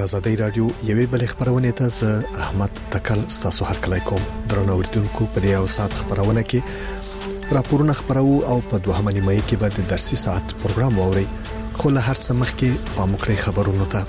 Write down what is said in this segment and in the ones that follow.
آزادۍ رادیو یوې بل خبرونه ته ز احمد تکل ستاسو هر کله کوم درنو اوریدونکو په دې او سات خبرونه کې راپورونه خبرو او په دوهمه نیمه کې به د درسي ساعت پروګرام ووري خو له هر څه مخکې پاموکړی خبرونه ته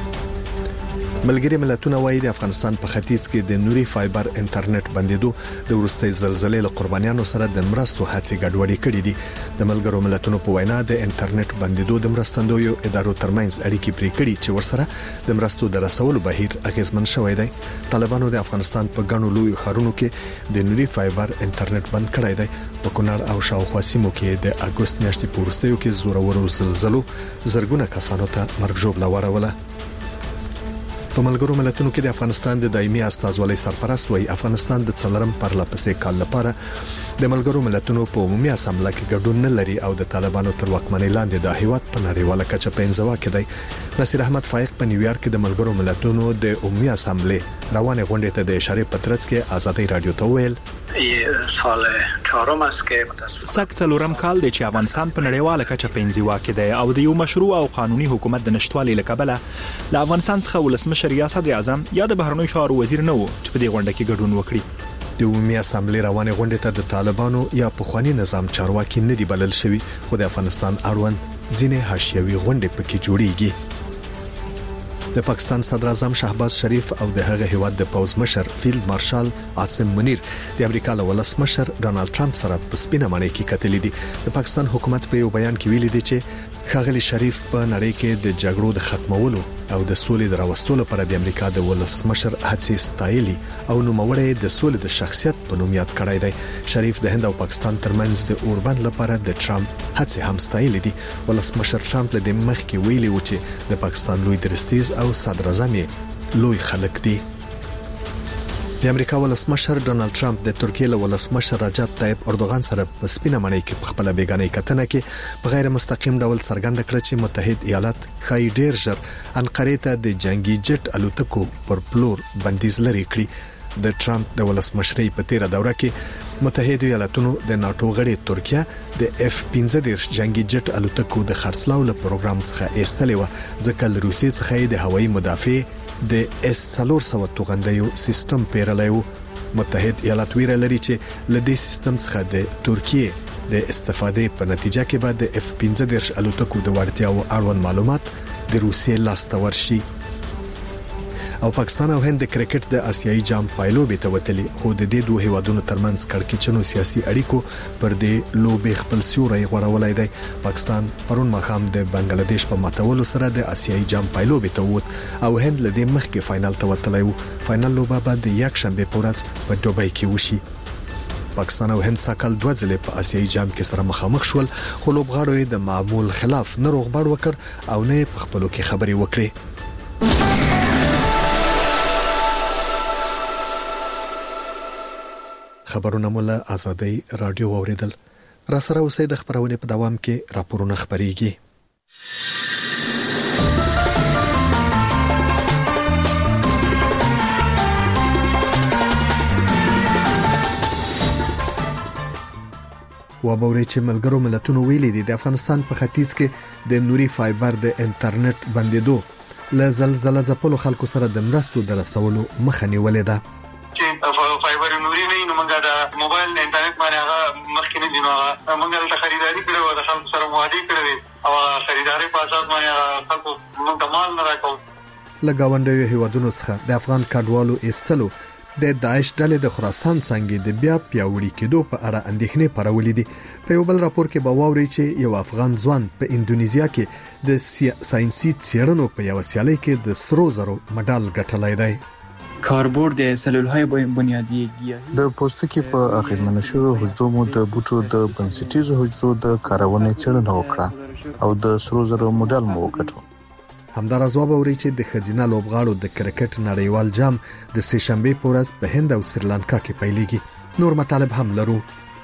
ملګری ملتونه وايي د افغانستان په ختیځ کې د نوري فایبر انټرنیټ بندیدو د ورستۍ زلزلې له قربانیانو سره د مرستو هڅې ګډوډې کړې دي د ملګرو ملتونو په وینا د انټرنیټ بندیدو د مرستندویو ادارو ترمنځ اړیکې پرې کړې چې ورسره د مرستو د رسولو بهیر اغیزمن شوی دی طالبانو د افغانستان په ګڼو لوی ښارونو کې د نوري فایبر انټرنیټ بند کړی دی په کونړ او شاوخوا سیمو کې د اګوست میاشتې په وروستیو کې زورورو زلزلو زرګونه کسانو ته مرګ ژوبله وروله په ملګرو ملتونو کې د افغانستان د دایمي استازولۍ سرپرست وایي افغانستان د څلورم پرلپسې کال لپاره د ملګرو ملتونو په عمومي اسامبله کې ګډون نه لري او د طالبانو تر واکمنۍ لاندې د هیواد په نړیواله کچه په انزوا کې دی نصیر احمد فائق په نیویارک کې د ملګرو ملتونو د عمومي اسامبلې روانه غونډې ته د اشاره پترڅ کې آزادۍ رادیو ته ویل سال چهارم است که سکت څلورم کال دی چې افغانستان په نړیواله کچه په انزوا کې دی او د یو مشروع او قانوني حکومت د نشټوالي لکبله له افغانستان څخه ولسمشر ریاست اعظم یا د بهرنیو چارو وزیر نه و چې په دې غونډه کې ګډون وکړي د عمومي اسامبلې روانه غونډه ته د طالبانو یا پخوانی نظام چارواکي نه دی بلل شوی خو د افغانستان اړوند ځینې حاشیوي غونډې پکې جوړیږي د پاکستان صدر اعظم شهباز شریف او د هغه هیواد د پوز مشر فیلډ مارشال عاصم منیر د امریکا له ولسمشر ډونالد ټرمپ سره په سپینه معنی کې کتلې دي د پاکستان حکومت په یو بیان کې ویلي دی چې ښاغلي شریف په نړۍ کې د جګړو د ختمولو او د سولې د راوستلو لپاره د امریکا د ولسمشر هڅې ستایلي او نوموړی د سولې د شخصیت په نوم یاد کړی دی شریف د هند او پاکستان ترمنځ د اوربند لپاره د ټرمپ هڅې هم ستایلي دي ولسمشر ټرمپ له دې مخکې ویلي و چې د پاکستان لوی درستیز او صدر اعظم لوی خلک دي د امریکا ولسمشر ډونالد ټرمپ د ترکیه له ولسمشر رجب طیب اردوغان سره په سپینه معنی کې په خپل بیگانه کتنه کې په غیر مستقیم ډول څرګند کړ چې متحد ایالات خای ډیر ژر انقره ته د جنگي جټ الوتکو پر پلور بندیز لري کړی د ټرمپ د ولسمشرۍ په تیره دوره کې متحد ایالاتونو د ناتو غړي ترکیه د F-15 جنگي جټ الوتکو د خرڅلاو له پروګرام څخه ایستلې و ځکه روسیې څخه د هوایي مدافع د S-400 توغندیو سیستم پیرلایو متحد ایالات ویره لري چې لدې سیستم څخه د ترکیه د استفادې په نتیجه کې به د F-15 الوتکو د وړتیا او اړوند معلومات د روسیې لاسته ورشي او پاکستان او هند د کرکټ د آسیایي جام پایلوبې ته وتلي خو د دې دوه هیوادونو ترمنځ کړکېچنو سیاسي اړیکو پر دې لوبې خپل سیوري غوړولای دی پاکستان پرون مخام د بنگلاديش په ماتولو سره د آسیایي جام پایلوبې ته ووت او هند له دې مخکې فائنل ته وتلی و فائنل لوبه به د یک شنبه په ورځ په دوبۍ کې وشي پاکستان او هند ساکل دوه ځله په آسیایي جام کې سره مخامخ شول خو لوبغاړو د معمول خلاف نه روغبړ وکړ او نه په خپلو کې خبري وکړي خبرونه مولا آزادۍ رادیو اوریدل را سره اوسې د خبرونه په دوام کې راپورونه خبريږي وبوري چې ملګرو ملتونو ویلي دي د افغانستان په ختیځ کې د نوري فایبر د انټرنیټ بندیدو له زلزلې ځپلو خلکو سره د مرستو د رسولو مخه نیولې ده چې فایبر نوري نه نو موږ د موبایل انټرنیټ باندې هغه مخکې نه ځینو موږ د خریداري کړو د خلکو سره موادي کړو او خریداري په اساس باندې خلکو موږ مال نه راکو لګاونډیو هیوادونو څخه د افغان کډوالو ایستلو د داعش ډلې د خراسان څنګه د بیا پیاوړي کېدو په اړه اندېښنې پرولې دي په یو بل راپور کې باوري چې یو افغان ځوان په انډونیزیا کې د ساينسي څېړنو په یو سیالي کې د سرو زرو مډال ګټلای دی کاربورد سلولهای بنیادی گیاهی د پوستکي په اغیزمنو شویو حجرو د بوټو د بنسټیزو حجرو د کارونې څېړنه وکړه او د سرو زرو مډال مو وکړ همدار ځواب اوري چې د خزینه لوبغاړو د کرکټ نړیوال جام د سه شنبه په ورځ په هند او سریلانکا کې پیلېږي نور مطالب هم لرو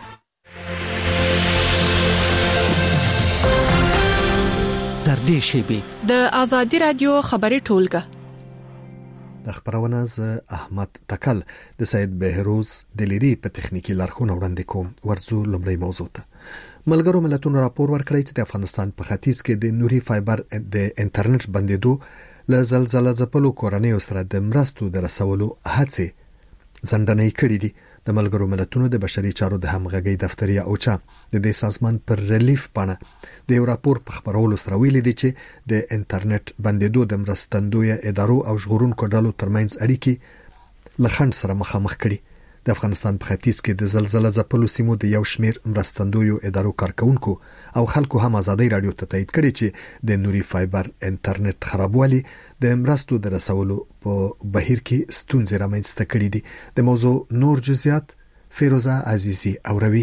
در دې شیبه د آزادۍ رادیو خبري ټولګه د خبرونه ز احمد تکل د سید بهروز دلیری په تخنیکی لارښوونه وړاندې کوم ورزو لمړی موضوع ته ملګرو ملتونو راپور ورکړی چې د افغانستان په ختیځ کې د نوري فایبر د انټرنیټ بندیدو له زلزلې ځپلو کورنۍ سره د مرستو د رسولو هڅې ځندنې کړې دي. د ملګرو ملتونو د بشري چارو د همغږي دفتر یا اوچا د دې سازمان پر ریلیف پاڼه د یو راپور په خبرولو سره ویلي دي چې د انټرنیټ بندیدو د مرستندوی ادارو او ژغورونکو ډلو ترمنځ اړیکې لخند سره مخامخ کړي. د افغانستان په ختیځ کې د زلزلې ځپلو سیمو د یو شمیر مرستندوی ادارو کارکونکو او خلکو هم ازادي رادیو ته تایید کړي چې د نوري فایبر انټرنیټ خرابوالي د مرستو د رسولو په بهیر کې ستونزې رامنځته کړي دي. د موضوع نور جزئیات فیروزه عزیزی اوروي.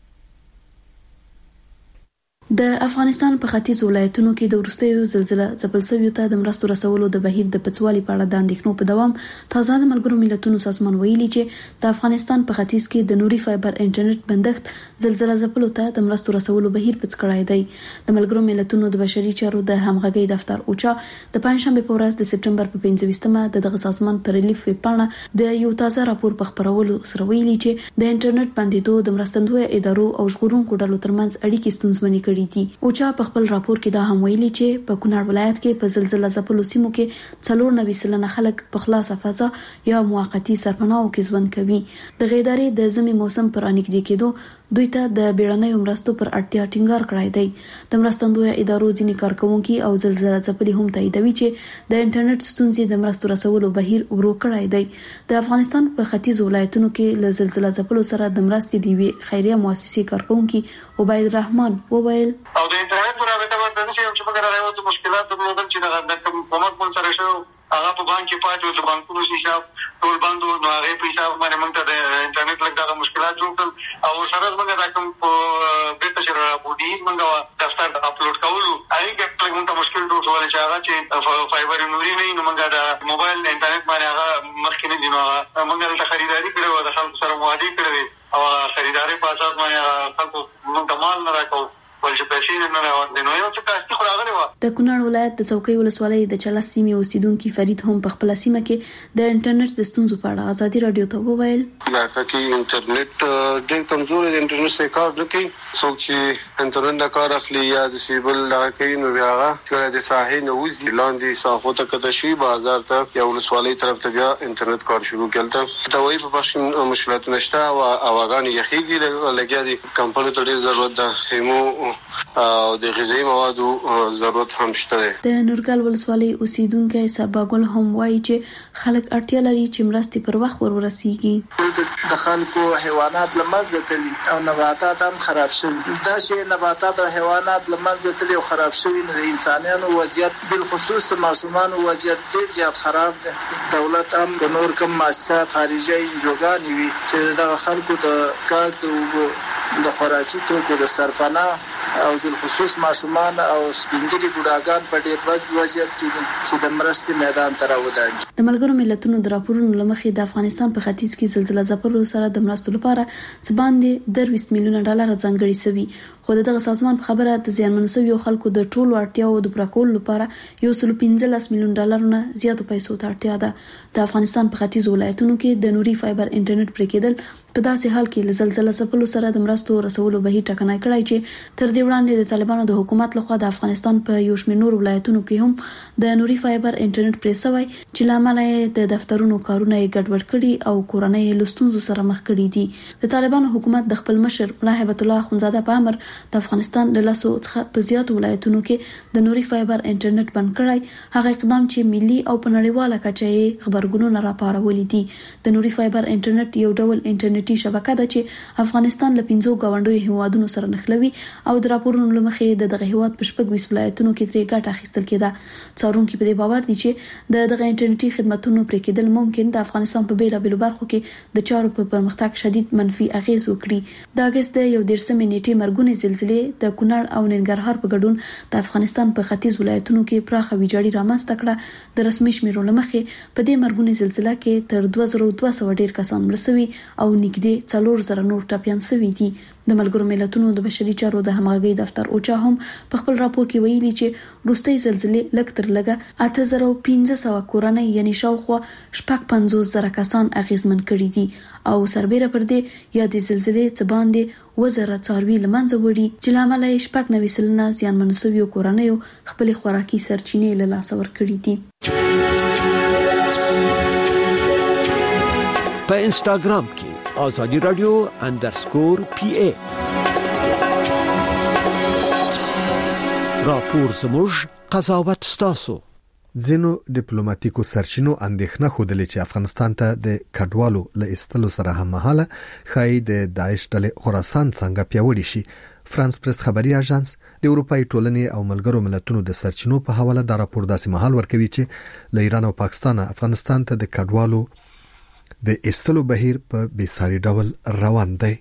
د افغانستان په ختیځ ولایتونو کې د وروستیو زلزلې ځپل شویو ته د مرستو رسولو د بهیر د پڅوالي په اړه د اندېښنو په دوام تازه د ملګرو ملتونو سازمان ویلي چې د افغانستان په ختیځ کې د نوري فایبر انټرنیټ بندښت زلزلې ځپلو ته د مرستو رسولو بهیر پڅ کړای دی. د ملګرو ملتونو د بشري چارو د همغږي دفتر اوچا د پنځشنبه په ورځ د سپټمبر په 25مه دغه سازمان پر ریلیف پاڼه د یو تازه راپور په خبرولو سره ویلي چې د انټرنیټ بندیدو د مرستندوی ادارو او ژغورونکو ډلو ترمنځ اړیکې ستونزمنې کړي دي. اوچا په خپل راپور کې دا هم ویلي چې په کونړ ولایت کې په زلزلې ځپلو سیمو کې 94% خلک په خلاصه فضا یا موقتی سرپناهو کې ژوند کوي. د غیداري د زمي موسم پر انګدي کېدو دوی ته د بیړنۍ مرستو پر اړتیا ټینګار کړای دی. د مرستندوی ادارو ځینې کارکونکو او زلزلې ځپلي هم تاییدوي چې د انټرنیټ ستونزې د مرستو رسولو بهیر ورو کړای دی. د افغانستان په ختیځ ولایتونو کې له زلزلې ځپلو سره د مرستې دی خیریه مؤسسې کارکونکو عبید الرحمن وویل او د انټرنیټ پر هغه باندې چې موږ راغلو مشکلات درلودل چې د کومک مون سره شو هغه په بانک کې پاتې د بانکونو حساب ټول بندو نو هغه په حساب باندې موږ ته د انټرنیټ لږه مشکلات جوړل او سره موږ دا کوم په بیت شر بودیز موږ دفتر اپلوډ کولو هغه کې موږ ته مشکل جوړول چې هغه چې فایبر نوري نه نو موږ دا موبایل انټرنیټ باندې هغه مخکې نه ځینو موږ د خریداري کړو د خلکو سره موادي کړو او خریداري په اساس باندې خلکو موږ مال نه راکو ولې پیسې نه راوړل نو یو څه کاستي خو راغلی و. د کونړ ولایت د څوکۍ ولسوالۍ د چلا سیمې اوسیدونکو فرید هم په خپل سیمه کې د انټرنیټ د ستونزو په اړه ازادي رادیو ته وویل علاقه کې انټرنیټ ډېر کمزور دی. انټرنیټ څخه کار نه کوي. څوک چې انټرنیټ نه کار اخلي یا د سیبل لغه کوي نو هغه چې د ساحې نه وځي لاندې ساحو ته کده شي بازار ته یا ولسوالۍ طرف ته بیا انټرنیټ کار شروع کړل. دا وایي په بخښ مشکلات نشته او اواغان یخیږي لګیا دي. کمپنی ته ډېر ضرورت ده. خیمو او د غذایی موادو ضرورت هم شته. د نورګل ولسوالۍ اوسیدونکو سباګل هم وایي چې خلک اړتیا لري چې مرستې پر وخت ورسیږي. د خلکو حیوانات لمنځه تلي او نباتات هم خراب شوي. دا چې نباتات او حیوانات لمنځه تلي او خراب شوي نو د انسانانو وضعیت بالخصوص د ماشومانو وضعیت ډېر زیات خراب دی. دولت هم د نور کوم مؤسسات خارجي جوګان وي چې د خلکو د کار د خوراکي توکو د سرپناه او بالخصوص ماشومان او سپینګری بوډاګان په ډېر بد وضعیت کې دي چې د مرستې میدان ته راوځي. د ملګرو ملتونو د راپورونو لمخې د افغانستان په ختیځ کې زلزلې ځپلو سره د مرستو لپاره څه باندې $20 میلیونه ځانګړي شوي. خو دغه سازمان په خبره د زیانمنو شویو خلکو د ټولو اړتیاو د پوره کولو لپاره $15 میلیونه زیاتو پیسو ته اړتیا ده. د افغانستان په ختیځ ولایتونو کې د نوري فایبر انټرنیټ پرې کېدل په داسې حال کې له زلزلې ځپلو سره د مرستو رسولو بهیر ټکنی کړای چې تر دې وړاندې د طالبانو د حکومت لخوا د افغانستان په یو شمېر نور ولایتونو کې هم د نوري فایبر انټرنیټ پرې شوی چې لامل یې د دفترونو کارونه یې ګډوډ کړي او کورنۍ له ستونزو سره مخ کړي دي. د طالبانو حکومت د خپل مشر ملا هیبت الله اخونزاده په امر د افغانستان له لاسو څخه په زیاتو ولایتونو کې د نوري فایبر انټرنیټ بند کړی. هغه اقدام چې ملي او په نړیواله کچه یې خبرګونونه راپارولي دي. د نوري فایبر انټرنیټ یو ډول انټرنیټي شبکه ده چې افغانستان له 15 غونډوي هیوادونو سره نښلوي او د راپورونو لمخې د دغه هیواد په 20 ولایتونو کې ترې ګټه اخیستل کېده. څارونکو په دې باور دي چې دغه انټرنیټي خدماتونو پرې کېدل ممکن د افغانستان په بیلابېلو برخو کې د چارو په پرمختګ شدید منفي اغیز وکړي. د اگست 13 نیټې مرګونې زلزلې د کونړ او ننګرهار په ګډون د افغانستان په ختیځ ولایتونو کې پراخه ویجاړي رامنځته کړه. د رسمي شمیرو لمخې په دې مرګونې زلزلې کې تر 2200 ډیر کسان مړ شوي او نږدې 4000 نور ټپيان شوي دي. د ملګرو ملتونو د بشري چارو د همغږي دفتر اوچا هم په خپل راپور کې ویلي چې وروستي زلزلې لږ تر لږه 8500 کورنۍ یعنی شاوخوا 55,000 کسان اغیزمن کړي دي او سربېره پر دې یا د زلزلې څخه باندې وزاره څاروي لمنځه وړي چې لامل یې 90% زیانمن شویو کورنۍ خپل خوراکي سرچینې له لاسه ورکړي دي. په انستګرام کې آزادی رادیو _PA راپور زموږ قضاوت ستاسو. ځینو ډیپلوماټیکو سرچینو اندېښنه خوده چې افغانستان ته د کډوالو له استلو سره هم مهاله خای د داعش ډلې خراسان څنګه پیوړی شي. فرانس پریس خبري اژانس د اروپای ټولنې او ملګرو ملتونو د سرچینو په حواله د راپور داسې مهال ورکوي چې له ایران او پاکستان افغانستان ته د کډوالو د استلو بهیر په بیساري ډول روان دی.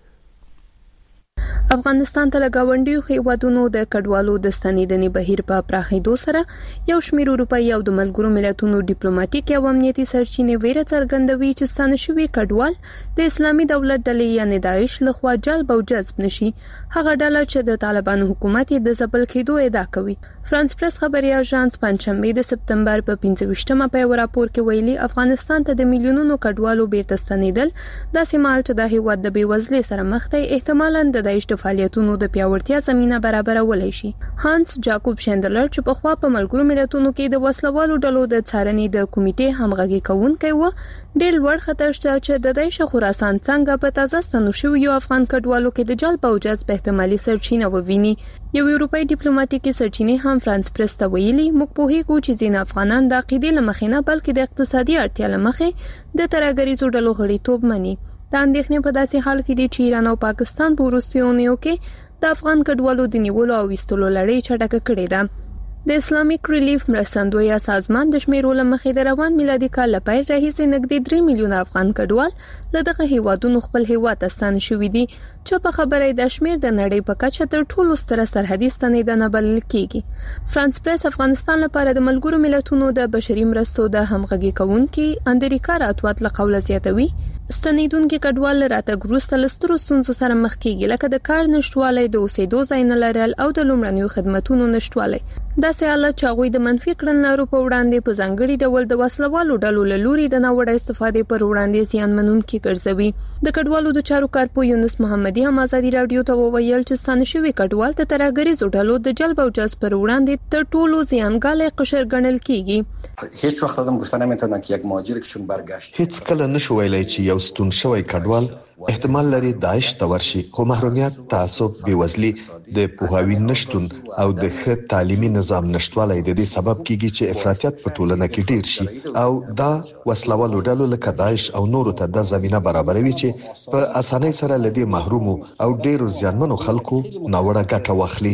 افغانستان ته لګاونډیو هیوادونو د کډوالو د ستنیدنې بهیر په پراخېدو سره یو شمېر اروپایي او د ملګرو ملتونو ډیپلوماټیک او امنیتي سرچینې ویره څرګندوي چې ستانه شوي کډوال د اسلامي دولت ډلې یعنی داعش لخوا جلب او جذب نشي، هغه ډله چې د طالبانو حکومت د ځپل کېدو ادعا کوي. فرانس پریس خبري اژانس پنځشنبه د سپتمبر په 25مه په یو راپور کې ویلي افغانستان ته د میلیونونو کډوالو بیرته ستنیدل داسې مال چې د هیواد د بیوزلۍ سره مخ دی احتمالاً د داعش د فعالیتونو د پیاوړتیا زمينه برابرولای شي. هانس جاکوب شندلر چې په خوا په ملګرو ملتونو کې د وسلوالو ډلو د څارنې د کمیټې همغږي کوونکی و ډېر لوړ خطر شته چې د داعش خراسان څنګه په تازه ستنو شویو افغان کډوالو کې د جلب او جذب احتمالي سرچینه وویني. یو اروپאי ډیپلوماټیکي سرچینې هم فرانس پریس ته ویلي موږ پوهیږو چې ځینې افغانان د عقیدې لمخې نه بلکې د اقتصادي اړتیا لمخې د ترهګریزو ډلو غړیتوب مني. دا اندېښنې په داسې حال کې دي چې ایران او پاکستان په وروستیو کې د افغان کډوالو د نیولو او وستلو لړۍ چټکه کړې ده. د اسلامیک ریلیف مرستندویه سازمان د شمیرو لمخې د روان میلادي کال لپاره راهیسې نږدې 3 میلیونه افغان کډوال له دغه هیوادونو خپل هیواد ته ستانه شوي دي چې په خبره د شمیر د نړۍ په کچه تر ټولو ستره سرحدي ستنېدنه بلل کیږي. فرانس پریس افغانستان لپاره د ملګرو ملتونو د بشري مرستو د همغږي کوونکي اندریکا راتوات له قوله زیاتوي ستنیدونکو کډوال راتګ وروسته له سترو ستونزو سره مخ کیږي لکه د کار نشټوالی، د اوسېدو ځای نه لرل او د لومړنیو خدماتو نشټوالی. داسې حالت چې هغوی د منفي کړنلارو په وړاندې په ځانګړي ډول د وسلوالو ډلو له لوري د ناوړه استفادې پر وړاندې زیانمنونکي ګرځوي. د کډوالو د چارو کارپو یونس محمدي هم آزادي رادیو ته وویل چې ستانه شوي کډوال د ترهګریزو ډلو د جلب او جذب پر وړاندې تر ټولو زیانګالی قشر ګڼل کیږي. هیڅ وخت آدم گفته نمیتونه که یک مهاجر که چون برگشت هیڅ کله نشو ویلای چې یو ستون شوی کډوال احتمال لري داعش ته ورشي، خو محرومیت، تعصب، بیوزلي، د پوهاوی نشټون او د ښه تعلیمي نظام نشټوالی د دې سبب کیږي چې افراطیت په ټولنه کې ډیر شي او دا وسلوالو ډلو لکه داعش او نورو ته د زمينه برابروي چې په اسانۍ سره لدی محروم او ډیرو زیانمنو خلکو ناوړه ګټه واخلي.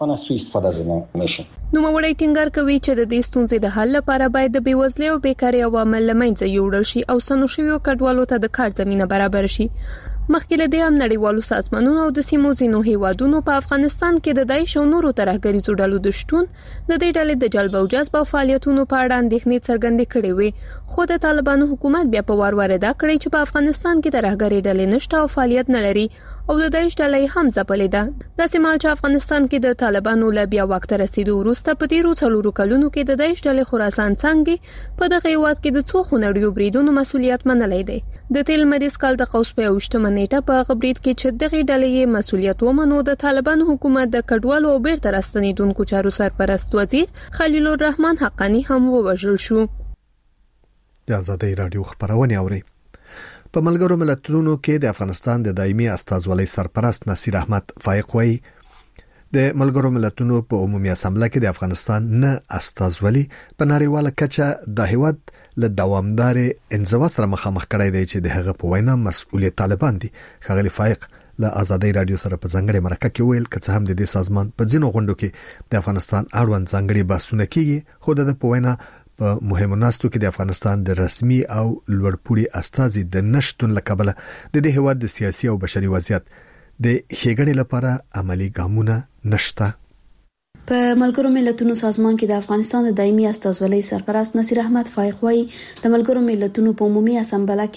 نو موړی ټینګار کوي چې د دې ستونزې د حل لپاره باید د بیوزلۍ او بیکاری عوامل لمنځه یوړل شي او سنوشیو کډوالو ته د کار زمينه برابر شي. مخکې له دې هم نړیوالو سازمانونو او د سیمو ځینو هیوادونو په افغانستان کې د داعش او نورو ترهګریزو ډلو د شتون د دې ډلې د جلب او جذب فعالیتونو په اړه اندېښنې څرګندې کړې وې، خو د طالبانو حکومت بیا په وار وردا کړی چې په افغانستان کې ترهګری ډلې نشته او فعالیت نه لري او د داعش ډلې هم ځپلې ده. داسې مال چې افغانستان کې د طالبانو له بیا واک ته رسیدو وروسته په تیرو 4 کلونو کې د داعش ډلې خراسان څنګه په دغه هیواد کې د څو خونړیو بریدونو مسولیت منلای دی. د تیل مریض کال د قوس په 28 نیټه په غبرید کې چې دغه ډلې مسولیت ومنو د طالبانو حکومت د کډوالو او بیرته راستنیدونکو چارو سرپرست وزیر خلیل الرحمن حقانی هم ووژل شو. د آزادۍ رادیو خبرونه اوري. په ملګرو ملتونو کې د افغانستان د دایمي استازولۍ سرپرست نصیر احمد فائق وایي د ملګرو ملتونو په عمومي اسامبله کې د افغانستان نه استازولي په نړیواله کچه د هیواد له دوامدار انزوا سره مخامخ کړی دی چې د هغه په وینا مسؤلیت طالبان دي. ښاغلي فائق له آزادۍ رادیو سره په ځنګړې مرکه کې ویل چې هم د دې سازمان په ځینو غونډو کې د افغانستان اړوند ځنګړې بحثونه کیږي، خو د په وینا په مهمو ناستو کې د افغانستان د رسمي او لوړپوړي استازي د نشټون لکبله د دې هیواد د سیاسي او بشري وضعیت د ښېګڼې لپاره عملی ګامونه نشته. په ملګرو ملتونو سازمان کې د افغانستان د دایمي استازولۍ سرپرست نصیر احمد فائق وايي د ملګرو ملتونو په عمومي اسامبله کې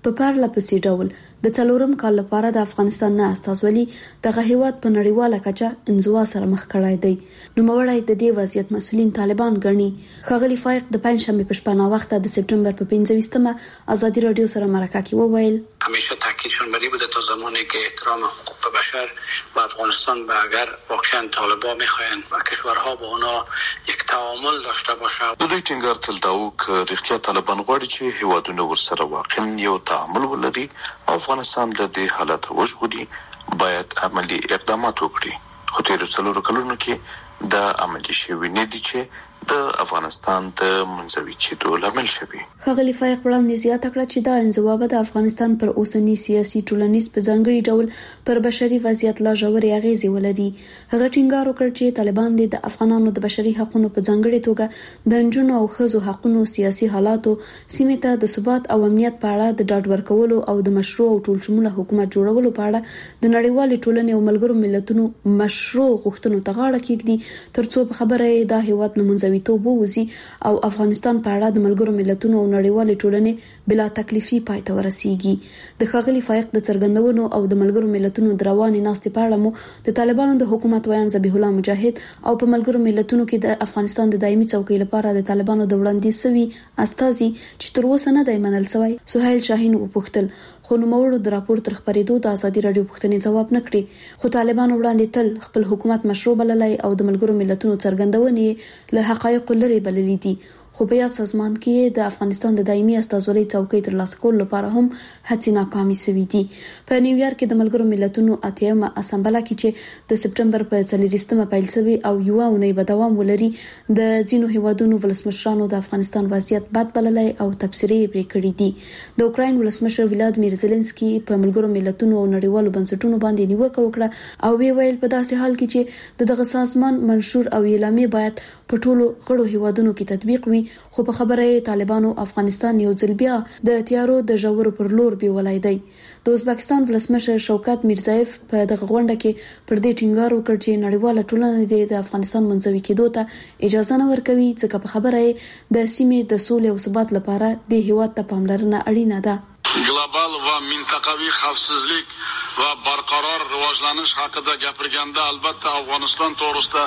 په پرله پسې ډول د څلورم کال لپاره د افغانستان نه استازولي دغه هیواد په نړیواله کچه انزوا سره مخ کړای دی. نو مورای د دې وضعیت مسولین طالبان ګڼي. خغلی فایق د پنځشنبه په شپه وخت د سپتامبر په 25مه آزادی رادیو سره مرکه کې وویل همیشه تاکیدشون بر این بوده تا زمانی که احترام حقوق بشر و افغانستان به اگر واقعا طالبان میخواین و کشورها با اونا یک تعامل داشته باشه. دوی ټینګار تل داو ک رښتیا طالبان غواړي چې هیوادونه ورسره واقعا یو تعامل ولري. افغانستان د دې حالت وژغوري باید عملی اقدامات وکړي. خو تیر څلور کلونو کې دا عملی شوی نه دي چې د افغانستان د منځوي کېدو لامل شوی. خغلی فایق وړاندې زیاته کړه چې دا انزوا به د افغانستان پر اوسنی سیاسي ټولنیز په ځانګړي ډول پر بشري وضعیت لا ژورې اغیزې ولري. هغه ټینګار وکړ چې طالبان د افغانانو د بشري حقوقو په ځانګړي توګه د نجونو او ښځو حقوقو سیاسي حالاتو سیمه ته د ثبات او امنیت په اړه د ډاډ ورکولو او د مشروع او ټولشموله حکومت جوړولو په اړه د نړیوال ټولنې او ملګرو ملتونو مشروع غوښتنو ته غاړه کېږدي ترڅو په خبره د هیواد نمونځوي توبو وزي او افغانستان په اړه د ملګرو ملتونو او نړیوال ټولنې بلا تکلیفي پای ته ورسیږي. د خغلی فایق د څرګندونو او د ملګرو ملتونو دروانې ناستې په اړه مو د طالبانو د حکومت ویان ذبیح الله مجاهد او په ملګرو ملتونو کې د افغانستان د دایمي څوکۍ لپاره د طالبانو د وړاندیز شوی استازي چې تر اوسه نه دی منل شوی سهیل شاهین وپوښتل. خو نوموړو د راپور تر خبرېدو د ازادي رادیو پوښتنې ځواب نه کړی. خو طالبانو وړاندې تل خپل حکومت مشروع بللی او د ملګرو ملتونو څرګندونې له حقایقو لري بللې دي. خو په یاد سازمان کې د افغانستان د دایمي استازولۍ څوکۍ ترلاسه کولو لپاره هم هڅې ناکامې شوې دي. په نیویارک کې د ملګرو ملتونو اتیمه اسامبله کې چې د سپتمبر په 24مه پیل شوی او یو اونۍ به دوام ولري د ځینو هیوادونو ولسمشرانو د افغانستان وضعیت بد بللی او تبصرې پرې کړې دي. د اوکراین ولسمشر ولادیمیر زيلنسکي په ملګرو ملتونو او نړیوالو بنسټونو باندې نیوکه وکړه او ویل په داسې حال کې چې دغه سازمان منشور او اعلامیه باید په ټولو غړو هیوادونو کې تطبیق وي. خو په خبره طالبانو افغانستان یو ځل بیا د تیارو د ژورو پر لور بیولای دی. د ازبکستان ولسمشر شوکت میرزایف په دغه غونډه کې پر دې ټینګار وکړ چې نړیواله ټولنه د افغانستان منځوي کېدو ته اجازه نه ورکوي ځکه په خبره د سیمې د سولې او ثبات لپاره د هیواد ته پاملرنه اړینه ده. global va mintaqaviy xavfsizlik va barqaror rivojlanish haqida gapirganda albatta Afg'oniston to'g'risida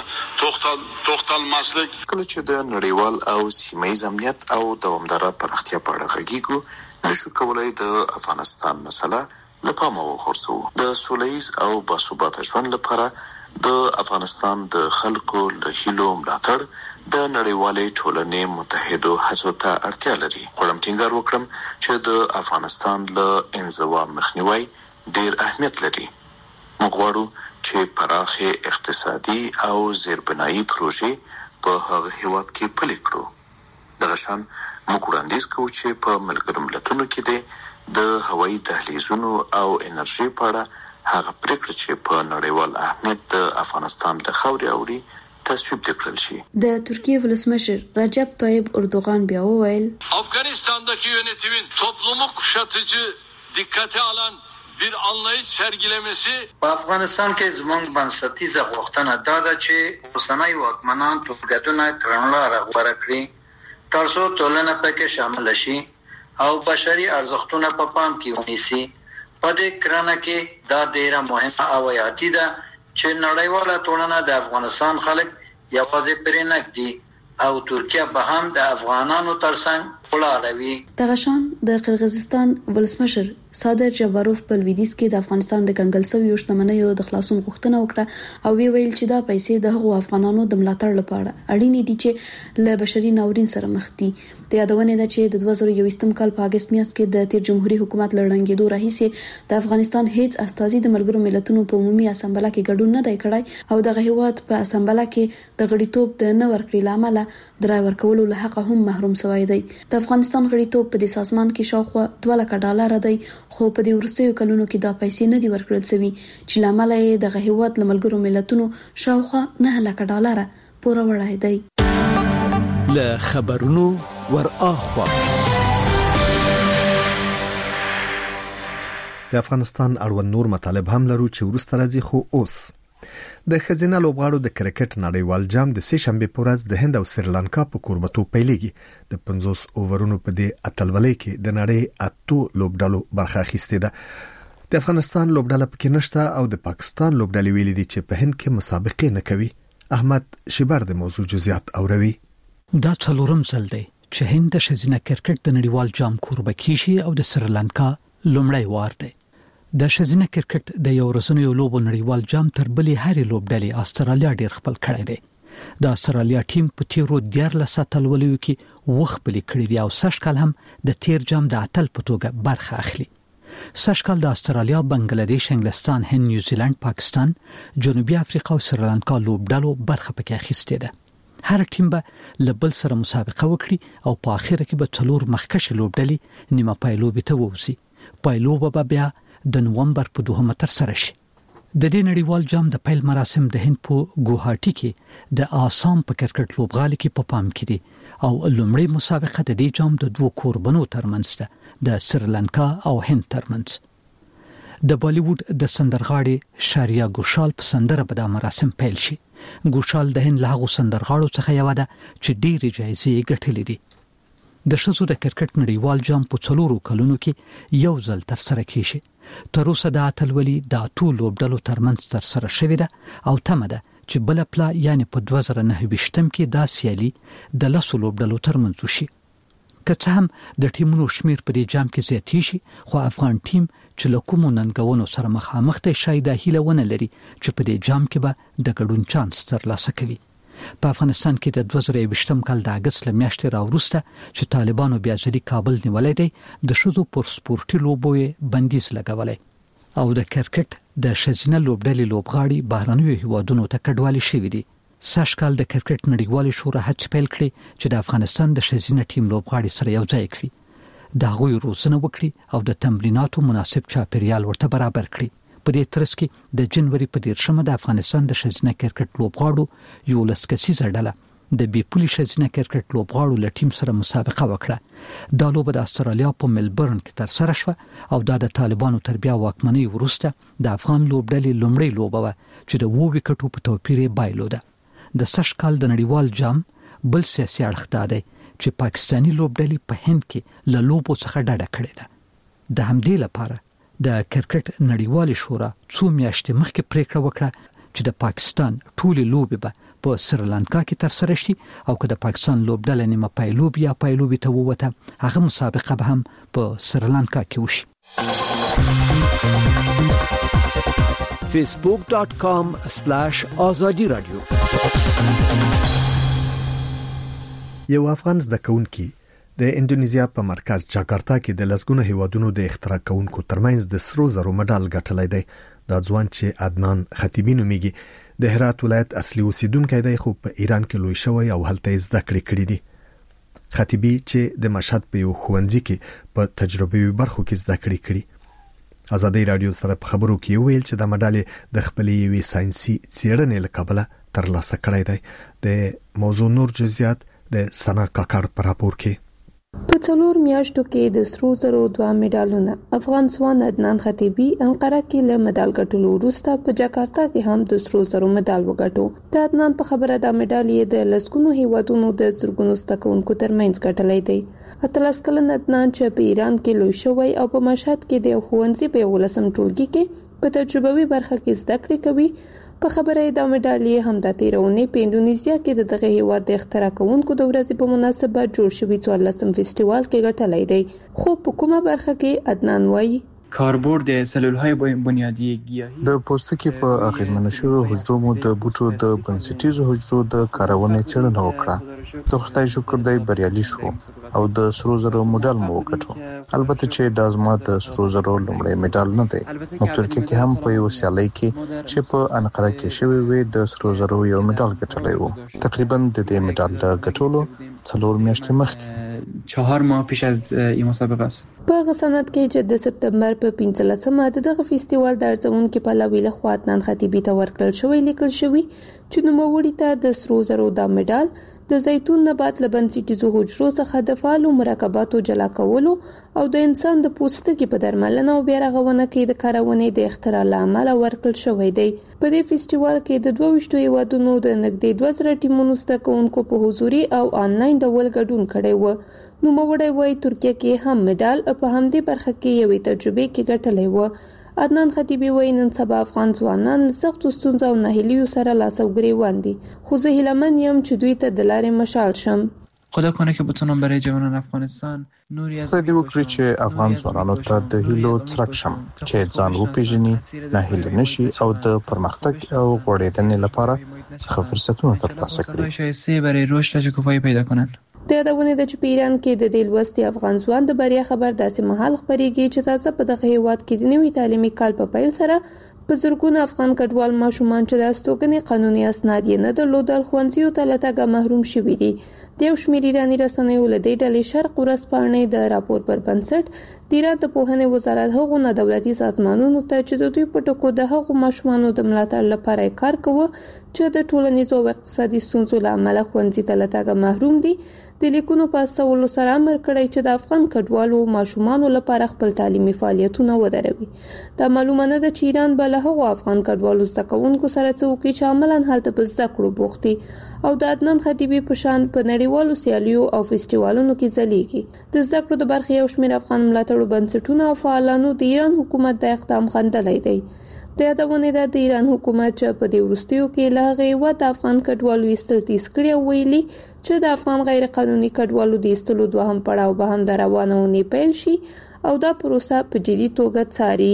to'xtalmaslik کله چې د نړیوال او سیمه‌ییز امنیت او دوامداره پراختیا په اړه غږیږو نشو کولای د افغانستان مسله له پامه وغورځوو. د سوله‌ییز او باثباته ژوند لپاره د افغانستان د خلکو له هیلو ملاتړ د نړیوالې ټولنې متحدو هڅو ته اړتیا لري. غواړم ټینګار وکړم چې د افغانستان له انزوا مخنیوی ډیر اهمیت لري. موږ غواړو چې پراخه اقتصادي او زیربنایي پروژې په هغه هیواد کې پلي کړو. دغه شان موږ وړاندیز کوو چې په ملګرو ملتونو کې د هوایي دهلیزونو او انرژي په اړه هغه پریکړه چې په نړیوال اهمیت د افغانستان له خاورې اوړي تصویب کړل شي. د ترکیه ولسمشر رجب طیب اردوغان بیا وویل Afganistan'daki yönetimin toplumu kuşatıcı dikkate alan bir anlayış sergilemesi په افغانستان کې زموږ بنسټیزه غوښتنه دا ده چې اوسنۍ واکمنان ټولګټونه کړنلاره غوره کړي ترڅو ټولنه پکې شامل شي او بشري ارزښتونه په پام کې ونیسي. په دې کرنه کې دا ډیره مهمه او حیاتي ده چې نړیواله ټولنه د افغانستان خلک یوازې پرې نه ږدي او ترکیه به هم د افغانانو ترڅنګ ولاړوي. دغه شان د قرغیزستان ولسمشر صادر جباروف په لویدیځ کې د افغانستان د کنګل شویو شتمنیو د خلاصون غوښتنه وکړه او ویل چې دا پیسې د هغو افغانانو د ملاتړ لپاره اړینې دي چې له بشري ناورین سره مخ دي. د یادونه ده چې د 2021 کال په اگست میاشت کې د تیر جمهوریت حکومت لړنګېدو راهیسې د افغانستان هیڅ استازي د ملګرو ملتونو په عمومي اسامبله کې ګډون نه دی کړی او دغه هیواد په اسامبله کې د غړیتوب د نه ورکړې لامل د رای ورکولو له حق هم محروم شوی دی. د افغانستان غړیتوب په دې سازمان کې شاوخوا $2 دی خو په دې وروستیو کلونو کې دا پیسې نه دي ورکړل شوي چې لامل یې دغه هیواد له ملګرو ملتونو شاوخوا $9 پورې وړای دی. له خبرونو ور اخوا د افغانستان اړوند نور مطالب هم لرو چې ورسته راځي خو اوس د خزینه لوبغاړو د کرکټ نړیوال جام د سه شنبه په ورځ د هند او سریلانکا په کوربتو پیلېږي. د 50 اوورونو په دې اتلولۍ کې د نړۍ اتو لوبډالو برخه اخیستې ده. د افغانستان لوبډاله پکې نشته او د پاکستان لوبډالې ویلي دي چې په هند کې مسابقې نه کوي. احمد شبر د موضوع جزئیات اوروي. دا څلورم ځل دی چې هند د ښځینه کرکټ د نړیوال جام کوربه کیږي او د سریلانکا لومړی وار دی. د ښځینه کرکټ د یو ورځنیو لوبو نړیوال جام تر بلې هرې لوبډلې استرالیا ډیر خپل کړی دی. د استرالیا ټیم په تیرو 14 اتلولیو کې وخپلې کړی دی او سږکال هم د تیر جام د اتل په توګه برخه اخلي. سږکال د استرالیا، بنگلاديش، انګلستان، هند، نیوزیلند، پاکستان، جنوبي افریقا او سریلانکا لوبډلو برخه پکې اخیستې ده. هر ټیم به لبل سره مسابقه وکړي او په اخر کې به 4 مخکښ لوبډلې نیمه پایلوبې ته ووځي. پایلوبه به بیا د نومبر په 2 تر سره شي. د دې نړیوال جام د پیل مراسم د هند په ګوهاټي کې د آسام په کرکټ لوبغالي کې په پام کې دي او لومړی مسابقه د دې جام د دوه کوربنو ترمنځ ده، د سریلانکا او هند ترمنځ. د بالیوډ د سندرغاړي شاریا ګوشال په سندره به د مراسم پیل شي. ګوشال د هند له هغو سندرغاړو څخه یو ده چې ډېرې جایزې ګټلې دي. د ښځو د کرکټ نړیوال جام په 4 کلونو کې یو ځل تر سره کیږي. تر اوسه د اتلولي د ټول لوبډلو ترمنځ تر سره شوې ده او تمه ده چې بل پلا یعنی په 2029 کې دا سیالي د 10 لوبډلو ترمنځ وشي. که څه هم د ټیمونو شمیر په دې جام کې زیاتې شي، خو افغان ټیم چې له کومو ننګونو سره مخامخ دی شاید هیله ونه لري چې په دې جام کې به د ګډون چانس ترلاسه کوي. په افغانستان کې د 2020 کال د اگست لمیاشتې راوروسته چې طالبانو بیا ځلې کابل نیولای دی، د شذو پر سپورتي لوبو بندیز لګولای او د کرکټ د ښځینه لوبډلې لوبغاړي بهرنیو هیوادونو ته کډوالي شوي دي. سږکال د کرکټ نړیوالې شورا هڅې پیل کړې چې د افغانستان د ښځینه ټیم لوبغاړي سره یو ځای کړي، د هغوی روزنه وکړي او د تمریناتو مناسب چاپیریال ورته برابر کړي. په دې ترڅ کې د جنوري په 13 د افغانستان د ښځینه کرکټ لوبغاړو یو لسکسیزه ډله د بیپولي ښځینه کرکټ لوبغاړو له ټیم سره مسابقه وکړه. دا لوبه د استرالیا په ملبورن کې تر سره شوه او دا د طالبانو تر بیا واکمنۍ وروسته د افغان لوبډلې لومړی لوبه وه چې د 2 وکټو په توپیر یې بایلوده. د سږکال د نړیوال جام بل سیاسي اړخ دا دی چې پاکستاني لوبډلې په هند کې له لوبو څخه ډډه کړې ده. د همدې لپاره د کرکټ نړیوالې شورا څو میاشتې مخکې پریکړه وکړه چې د پاکستان ټولې لوبې به په سریلانکا کې تر سره شي او که د پاکستان لوبډله نیمه پایلوب یا پایلوبې ته ووته، هغه مسابقه به هم په سریلانکا کې وشي. facebook.com/azadi radio. یو افغان زده کوونکی د اندونیزیا په مرکز جاکارتا کې د لسګونو هیوادونو د اختراع کوونکو ترمنځ د سرو زرو مډال ګټلی دی. دا ځوان چې عدنان خطیبی نومیږي د هرات ولایت اصلي اوسیدونکی دی، خو په ایران کې لوی شوی او هلته زده کړې کړې دي. خطیبی چې د مشهد په یو ښوونځي کې په تجربوي برخو کې زده کړې کړې. ازادي رادیو سره په خبرو کې ویل چې د مډال د خپلې یوې ساينسي څېړنې له کبله ترلاسه کړی دی. د موضوع نور جزئیات د سنا کاکړ پر راپور کې. په 4 میاشتو کې د سرو زرو 2 مډالونه افغان ځوان عدنان خطیبی انقره کې له مډال ګټلو وروسته په جاکارتا کې هم د سرو زرو مډال وګټو. د عدنان په خبره د مډال یې د لسګونو هیوادونو د زرګونو زده کوونکو ترمنځ ګټلی دی. 18 کلن عدنان چې په ایران کې لوی شوی او په مشهد کې د ښوونځي په 11م ټولګي کې په تجربوي برخه کې زده کړې کوي. په خبره د مډالې هم د تیرونې په اندونیزیا کې د دغه هیواد د اختراع کوونکو د ورځې په مناسبت جوړ شوی 14م فستیوال کې ګټلی دی. خو په کومه برخه کې عدنان وایي کاربرد سلولهای بنیادی گیاهی د پوستکي په اغیزمنو شویو حجرو د بوټو د بنسټیزو حجرو د کارونې څېړنه وکړه. د خدای شکر دی بریالي شو او د سرو زرو مډال مو وګټو. البته چې د زما د سرو زرو لومړی مډال نه دی. په ترکیه کې هم په یو سیالۍ کې چې په انقره کې شوی وي د سرو زرو یو مډال ګټلی و. تقریبا د دې مډال ګټلو 4 میاشتې مخکې 4 ماه پیش از این مسابقه است. په غسنت کې چې د سپتمبر په 15مه دغه فستیوال د ارزونکو په لوی له خوا عدنان خطیبی ته ورکړل شوی لیکل شوی چې نوموړي ته د سرو زرو د مډال د زیتون نبات له بنسټیزو حجرو څخه د فعالو مرکباتو جلا کولو او د انسان د پوستکي په درملنه او بیا رغونه کې د کارونې د اختراع لامل ورکړل شوی دی. په دې فیسټیوال کې د 22 هیوادونو د نږدې 2000 ټیمونو زده کوونکو په حضوري او آنلاین ډول ګډون کړی و. نوموړی وايي ترکیه کې هم مډال په همدې برخه کې یوې تجربې کې ګټلی و. عدنان خطیبی وايي نن سبا افغان ځوانان له سختو ستونزو او ناهیلیو سره لاس او ګریوان دي، خو زه هیلهمن یم چې دوی ته د لارې مشال شم. خدا کنه که بتونم برای جوانان افغانستان نوری از خدای وکړي چې افغان ځوانانو ته د هیلو څرک شم چې ځان وپیژني، ناهیلي نشي او د پرمختګ او غوړېدنې لپاره ښه فرصتونه ترلاسه کړي. شایسته برای رشد و شکوفایی پیدا کنند. د یادونه ده چې په ایران کې د دې لوستي افغان ځوان د بریا خبر داسې مهال خبرېږي چې تازه په دغه هیواد کې د نوي تعلیمي کال په پیل سره په زرګونه افغان کډوال ماشومان چې د استوګنې قانوني اسناد یې نه درلودل ښوونځیو ته له تګه محروم شوي دي. د یو شمېر ایراني رسنیو له دې ډلې شرق ورځپاڼې د راپور پر بنسټ د ایران د پوهنې وزارت هغو نه دولتي سازمانونو ته چې د دوی په ټکو د هغو ماشومانو د ملاتړ لپاره کار کوي چې د ټولنیزو او اقتصادي ستونزو له امله ښوونځي ته له تګه محروم دي د لیکونو په استولو سره امر کړی چې د افغان کډوالو ماشومانو لپاره خپل تعلیمي فعالیتونه ودروي. دا معلومه نه ده چې ایران به له هغو افغان کډوالو زده کوونکو سره څه وکړي چې عملاً هلته په زده کړو بوخت دي او د عدنان خطیبي په شان په نړیوالو سیالیو او فیسټیوالونو کې ځلیږي. د زده کړو د برخې یو شمېر افغان ملاتړو بنسټونه او فعالانو د ایران حکومت د اقدام خندلی دی. د یادونه ده د ایران حکومت چې په دې وروستیو کې له هغې هېواد د افغان کډوالو ایستل تیز کړي او ویلي چې د افغان غیر قانوني کډوالو د ایستلو دوهم پړاو به هم د روانه اونۍ پیل شي او دا پروسه په جدي توګه څاري.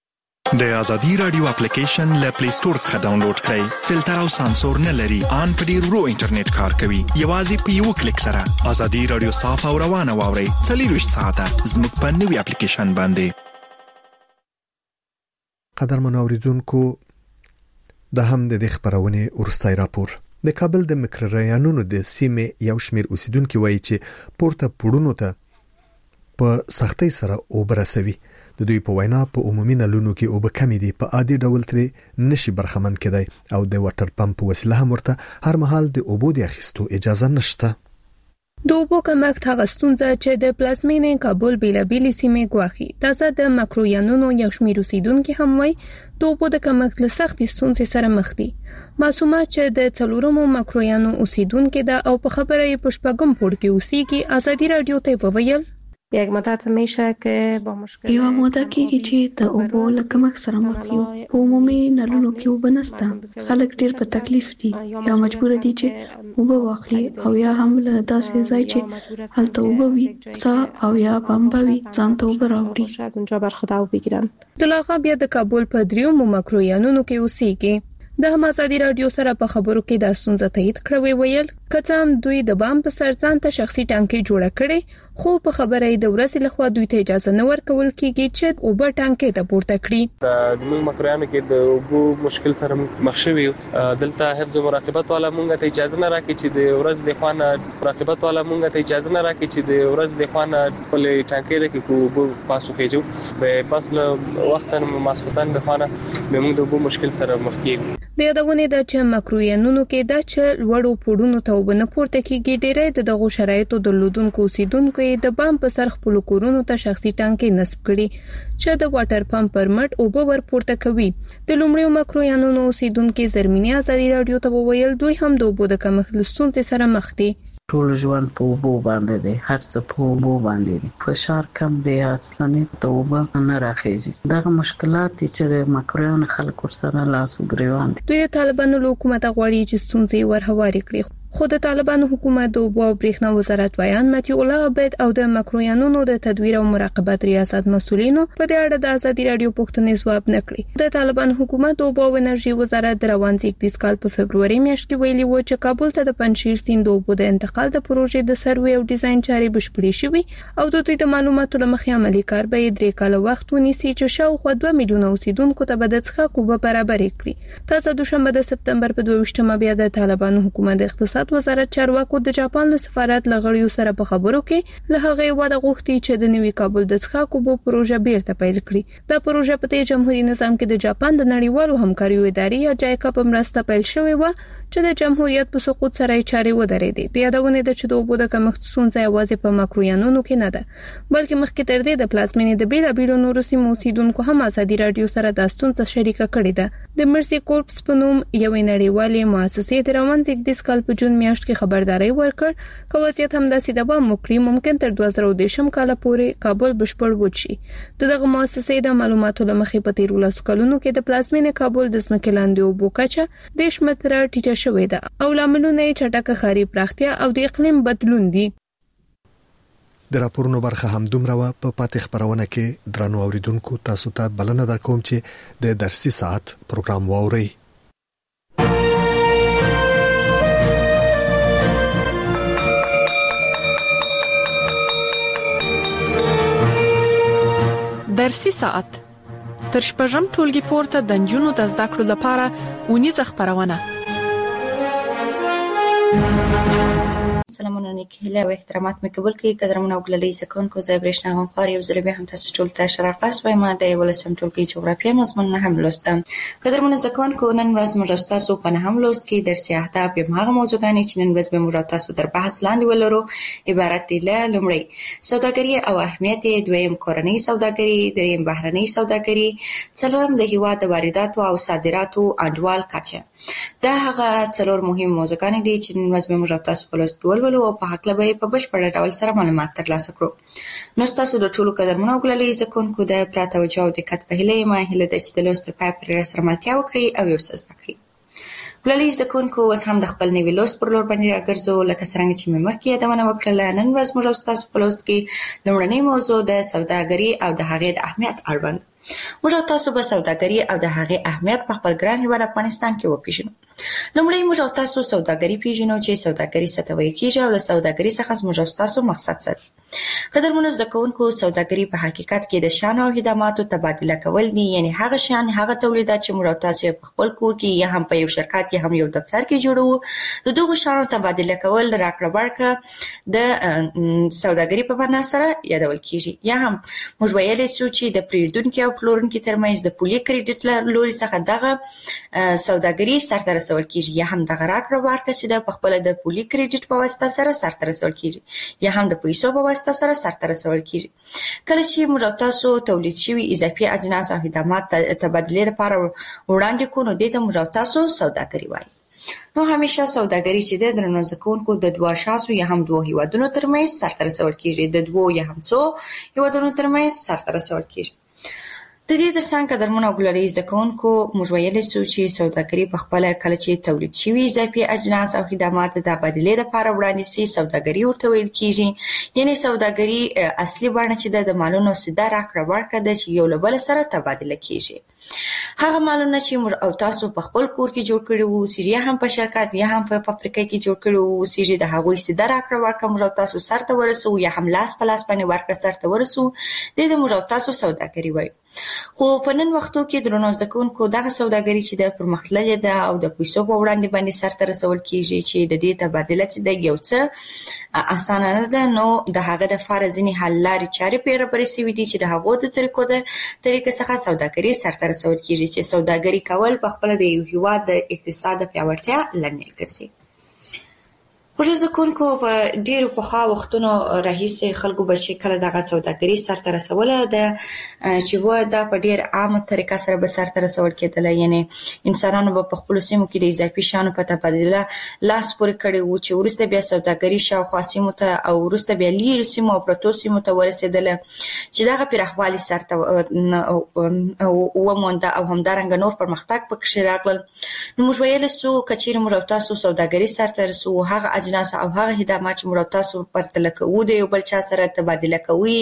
د ازادي رادیو اپلیکیشن له پلی سٹور څخه ډاونلوډ کړئ. فلټر او سانسور نه لري، ان په ډیر ورو انټرنیټ کار کوي. یوازې په یو کلیک سره ازادي رادیو صاف او روانه واورئ. 24 ساعته زموږ په نوي اپلیکیشن باندې. قدرمن اوریدونکو د هم د خبرونه ورستای راپور د کابل د مکرریانونو د سیمې یو شمیر اوسیدونکو وایي چې پورته پړونو ته په سختۍ سره اوبرسوي. د دوی په وینا په عمومي نلونو کې اوبه کمی دي، په عادي ډول ترې نشي برخمن کېدای او د واټر پمپ وسیله هم ورته هر مهال د اوبو د اخیستو اجازه نشته. د اوبو کمښت هغه ستونزه چې د پلازمینې کابل بیلابېلې سیمې ګواښي. تازه د مکرویانونو یو شمېر اوسیدونکي هم وایي د اوبو د کمښت له سختې ستونزې سره مخ دي. معصومه چې د څلورمو مکرویانو اوسیدونکي ده او په خبره یې په شپږم پوړ کې اوسېږي، ازادي رادیو ته وویل یک مدت میشه که با مشکل یو موده کېږي چې د اوبو له کمښت سره مخ یو. په عمومي نلونو کې اوبه نشته، خلک ډېر په تکلیف دي یا مجبور دي چې اوبه واخلي او یا هم له داسې ځای چې هلته اوبه وي څا او یا بمبه وي ځان ته اوبه راوړي از اونجا بر خود آب بگیرن. دلاغه بیا د کابل په دریو مکرویانونو کې اوسېږي. د هم ازادي رادیو سره په خبرو کې د ستونزه تایید کړوي. ویل کته هم دوی د بام په سر ځان ته شخصي ټانکي جوړه کړي، خو په خبره یې د ورځې لخوا دوی ته اجازه نه ورکول کیږي چې اوبه ټانکي ته پورته کړي. د موږ مکرویانو کې د اوبو مشکل سره مخ شوي دلته حفظ او مراقبت والا مونږ ته اجازه نه راکړي چې د ورځې د خوانه مراقبت والا مونږ ته اجازه نه راکړي چې د ورځې د خوانه ولې ټانکي د کې اوبه پاسو کېجو به پس له وخت نه ماسوتن د خوانه موږ د اوبو مشکل سره مخ کیږو. د یادونه ده چې مکرویانونو کې د لوړو پوړونو ته وبنه پورته کیږي. ډېرې دغه شرایطو درلودونکو اوسیدونکو د بام په سر خپل کورونو ته شخصي ټانکي نصب کړي چې د واټر پمپ پر مټ اوبه ور پورته کوي. د لومړیو مکرویانو اوسیدونکو زرمینی ازادي رادیو ته وویل دوی هم د اوبو د کمښت ستونزې سره مخ دي. ټول ژوند په اوبو باندې دی، هر څه په اوبو باندې دي، فشار کم دی، اصلا ته اوبه نه راخېږي. دغه مشکلات چې د مکرویانو خلک ورسره لاس ګریوان دي. دوی د طالبانو له حکومت غواړي چې ستونزې ورهواري کړي، خو د طالبانو حکومت د اوبو او برېښنا وزارت ویان متي الله عبید او د مکرویانو د تدویر او مراقبت ریاست مسؤلینو په دې اړه د ازادي رادیو پوښتنې ځواب نه کړی. د طالبان حکومت د اوبو او انرژي وزارت د روان زیږدیز کال په فبروري میاشت کې ویلي و چې کابل ته د پنځیر سیند د اوبو د انتقال د پروژې د سروې او ډیزاین چارې بشپړې شوې او د دوی د معلوماتو له مخې عملي کار به 3 کاله وخت ونیسي چې شاوخوا 2 میلیونه اوسیدونکو ته به د څښاک اوبه برابرې کړي. تازه دوشنبه د سپتمبر په 22مه بیا د طالبانو حکومت د اقتصاد اقتصاد وزارت چارواکو د جاپان له سفارت لغړیو سره په خبرو کې له هغه وعده غوښتي چې د نوي کابل د څښاک اوبو پروژه بیرته پیل کړي. دا پروژه په جمهوریت نظام کې د جاپان د نړیوالو همکاریو ادارې یا جایکا په مرسته پیل شوې و چې د جمهوریت په سقوط سره یې چارې ودرېدې. د یادونه ده چې د اوبو د کمښت ستونزه یوازې په ماکرویانونو کې نه ده بلکې مخکې تر دې د پلازمینې د بیلابیلو نورو سیمو اوسیدونکو هم ازادي رادیو سره د ستونزه شریکه کړې ده. د مرسي کورپس په نوم یوې نړیوالې مؤسسې د روان زیږدیز کال په جون میاشت کې خبرداري ورکړ چې وضعیت همداسې دوام وکړي ممکن تر 2010 کال پورې کابل بشپړ وچی. دغه مؤسسې د معلوماتو لمخې په 13 کلونو کې د پلازمینې کابل د ځمکې لاندې اوبو کچه 10 متره ټیټه شوې ده او لاملونه یې چټکه ښاري پراختیا او د اقلیم بدلون دي. د راپورونو برخه هم دومره و. په پاتې خبرونه کې درنو اوریدونکو تاسو ته بلنه درکوم چې د درسي ساعت پروګرام واورئ. درسي ساعت تر شپږم ټولګي پورته د نجونو د زده کړو لپاره ونیزه خبرونه. سلامونه نیکهیله او احترامات مې قبول کړئ. قدرمن او ګللي زکونکو زه برېښنا غنخوار یو ځل بیا هم تاسو ټول ته شرافت وایم. د 11 ټولګي جغرافیه مضمون نه هم لوستم. قدرمن زکونکو نن ورځ موږ تاسو په نه هم لوست کې درسي اهداف به هغه موضوعګانې چې نن ورځ به موږ تاسو در بحث لاندې ولرو عبارت دي له لومړی سوداګري او اهمیت، دویم کورنۍ سوداګري، دریم بهرنۍ سوداګري، څلورم د هیواد د وارداتو او صادراتو انډول کچه. دا هغه څلور مهم موضوعګانې دي چې نن ورځ به موږ تاسو په لوست کې ولولو او په حق لبه په بشپړ ډول سره معلومات ترلاسه کړو. نو تاسو د ټولو قدرمنو او ګللي زکونکو د پراته توجه او دقت په هیله ما هیله د چې د لوست په پای سره ملتیا وکړي او یو څه زده کړئ. ګللي زکونکو اوس هم د خپل نوي لوست پر لور باندې راګرځو. لکه څنګه چې مې مخکې یادونه وکړله نن ورځ موږ تاسو په لوست کې لومړنۍ موضوع د سوداګري او د هغې د اهمیت اړوند. موږ تاسو به سوداګري او د هغې اهمیت په خپل ګران هیواد افغانستان کې وپیژنو. لومړی موږ تاسو سوداګري پیژنو چې سوداګري څه ته وایي کیږي او له سوداګري څخه موږ تاسو مقصد څه دی. قدرمنو زده کوونکو سوداګري په حقیقت کې د شیانو او خدماتو تبادله کول دي، یعنی هغه شیان هغه تولیدات چې موږ تاسو په خپل کور کې یا هم په یو شرکت یا هم یو دفتر کې جوړو د دغو شیانو تبادله کول راکړه ورکړه د سوداګري په معنا سره یادول کیږي. یا هم موږ ویلای شو چې د پیرودونکو او پلورونکو ترمنځ د پولي کریډټ لوري څخه دغه سوداګري سرته رسول کیږي یا هم دغه راکړه ورکړه چې د خپل د پولي کریډټ په واسطه سره سرته رسول کیږي یا هم د پیسو په واسطه سره سرته رسول کیږي. کله چې موږ تاسو تولید شوی اضافي اجناس او خدمات تبادله لپاره وړاندې کوو د دې موږ تاسو سوداګري وایي. نو همیشه سوداګري چې د درنو زکونکو د دوه اشخاصو یا هم دوه هیوادونو ترمنځ سرته رسول کیږي، د دوه یا هم څو هیوادونو ترمنځ سرته رسول کیږي. د دې د څنګه قدرمنو او ګللي زده کوونکو موږ ویلی شو چې سوداګري په خپله کله چې تولید شوي اضافي اجناس او خدمات د تبادلې لپاره وړاندې شي سوداګري ورته ویل کیږي. یعنې سوداګري اصلي بڼه چې د مالونو سیده راکړه ورکړه ده چې یو له بل سره تبادله کیږي. هغه مالونه چې موږ او تاسو په خپل کور کې جوړ کړي وو یا هم په شرکت یا هم په فابریکه کې جوړ کړي وو چې د هغوی سیده راکړه ورکړه موږ او تاسو سرته ورسو یا هم لاس په لاس باندې ورکړه سرته ورسو د موږ او تاسو سوداګري وایي. خو په نن وختو کې درنو زده کوونکو دغه سوداګري چې د پرمختللې ده او د پیسو په وړاندې باندې سرته رسول کیږي چې د دې تبادله چې د یو څه اسانه نه ده، نو د هغه لپاره ځینې حل لارې چارې پیره شوي دي چې د هغو د طریقې څخه سوداګري سرته رسول کیږي چې سوداګري کول په خپله د یو هیواد د اقتصاد د پیاوړتیا لامل ګرځي. خوږو زده کوونکو په ډېرو پخوا وختونو راهیسې خلکو به چې کله دغه سوداګري سرته رسوله ده چې و دا په ډېر عامه طریقه سره به سرته رسول کېدله، یعنې انسانانو به په خپلو سیمو کې د اضافي شیانو په تبادله لاس پورې کړی و چې وروسته بیا سوداګري شاوخوا سیمو ته او وروسته بیا لیرې سیمو او پرتو سیمو ته ورسېدله چې دغه پراخوالي سرته ومونده او همدارنګه نور پرمختګ پکښې راغلل. نو موږ ویلی سو که چیرې موږ او تاسو سوداګري سرته رسوو هغه اجناس او هغه خدمات چې موږ تاسو پرتله کوو د یو بل چا سره تبادله کوي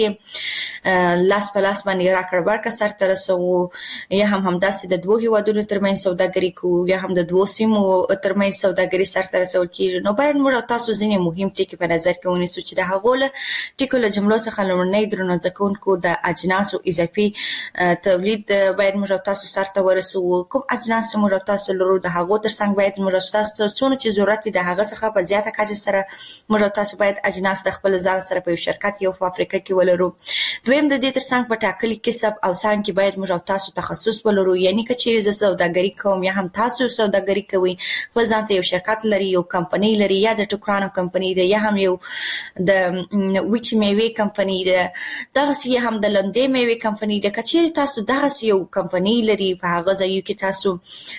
لاس په لاس باندې راکړه ورکړه سره رسوو یا همداسې د دوه هیوادونو ترمنځ سوداګري کوو یا هم د دوه سیمو ترمنځ سوداګري سره رسول کیږي نو باید موږ تاسو ځینې مهم ټکي په نظر کې ونیسو چې د هغو له ټکو له جملو څخه لومړنی درنو ځکونکو د اجناسو اضافي تولید باید موږ تاسو سره ورسوو کوم اجناس موږ تاسو لرو د هغو ترڅنګ باید موږ تاسو څونه چې ضرورت دی د هغه څخه په زیاته کچه سره موږ تاسو باید اجناس د خپل ځان سره په شرکت یو فابریکه کې ولرو دویم د دې ترڅنګ په ټاکلي کسب او سان کې باید موږ تاسو تخصص ولرو یعنی که چیرې ز سوداګري کوم یا هم تاسو سوداګري کوي خپل ځان ته یو شرکت لري یو کمپنی لري یا د ټوکرانو کمپنی دی یا هم یو د وچ میوه کمپنی دی دغه سی هم د لندې میوه کمپنی دی که چیرې تاسو دغه یو کمپنی لري په هغه ځای کې تاسو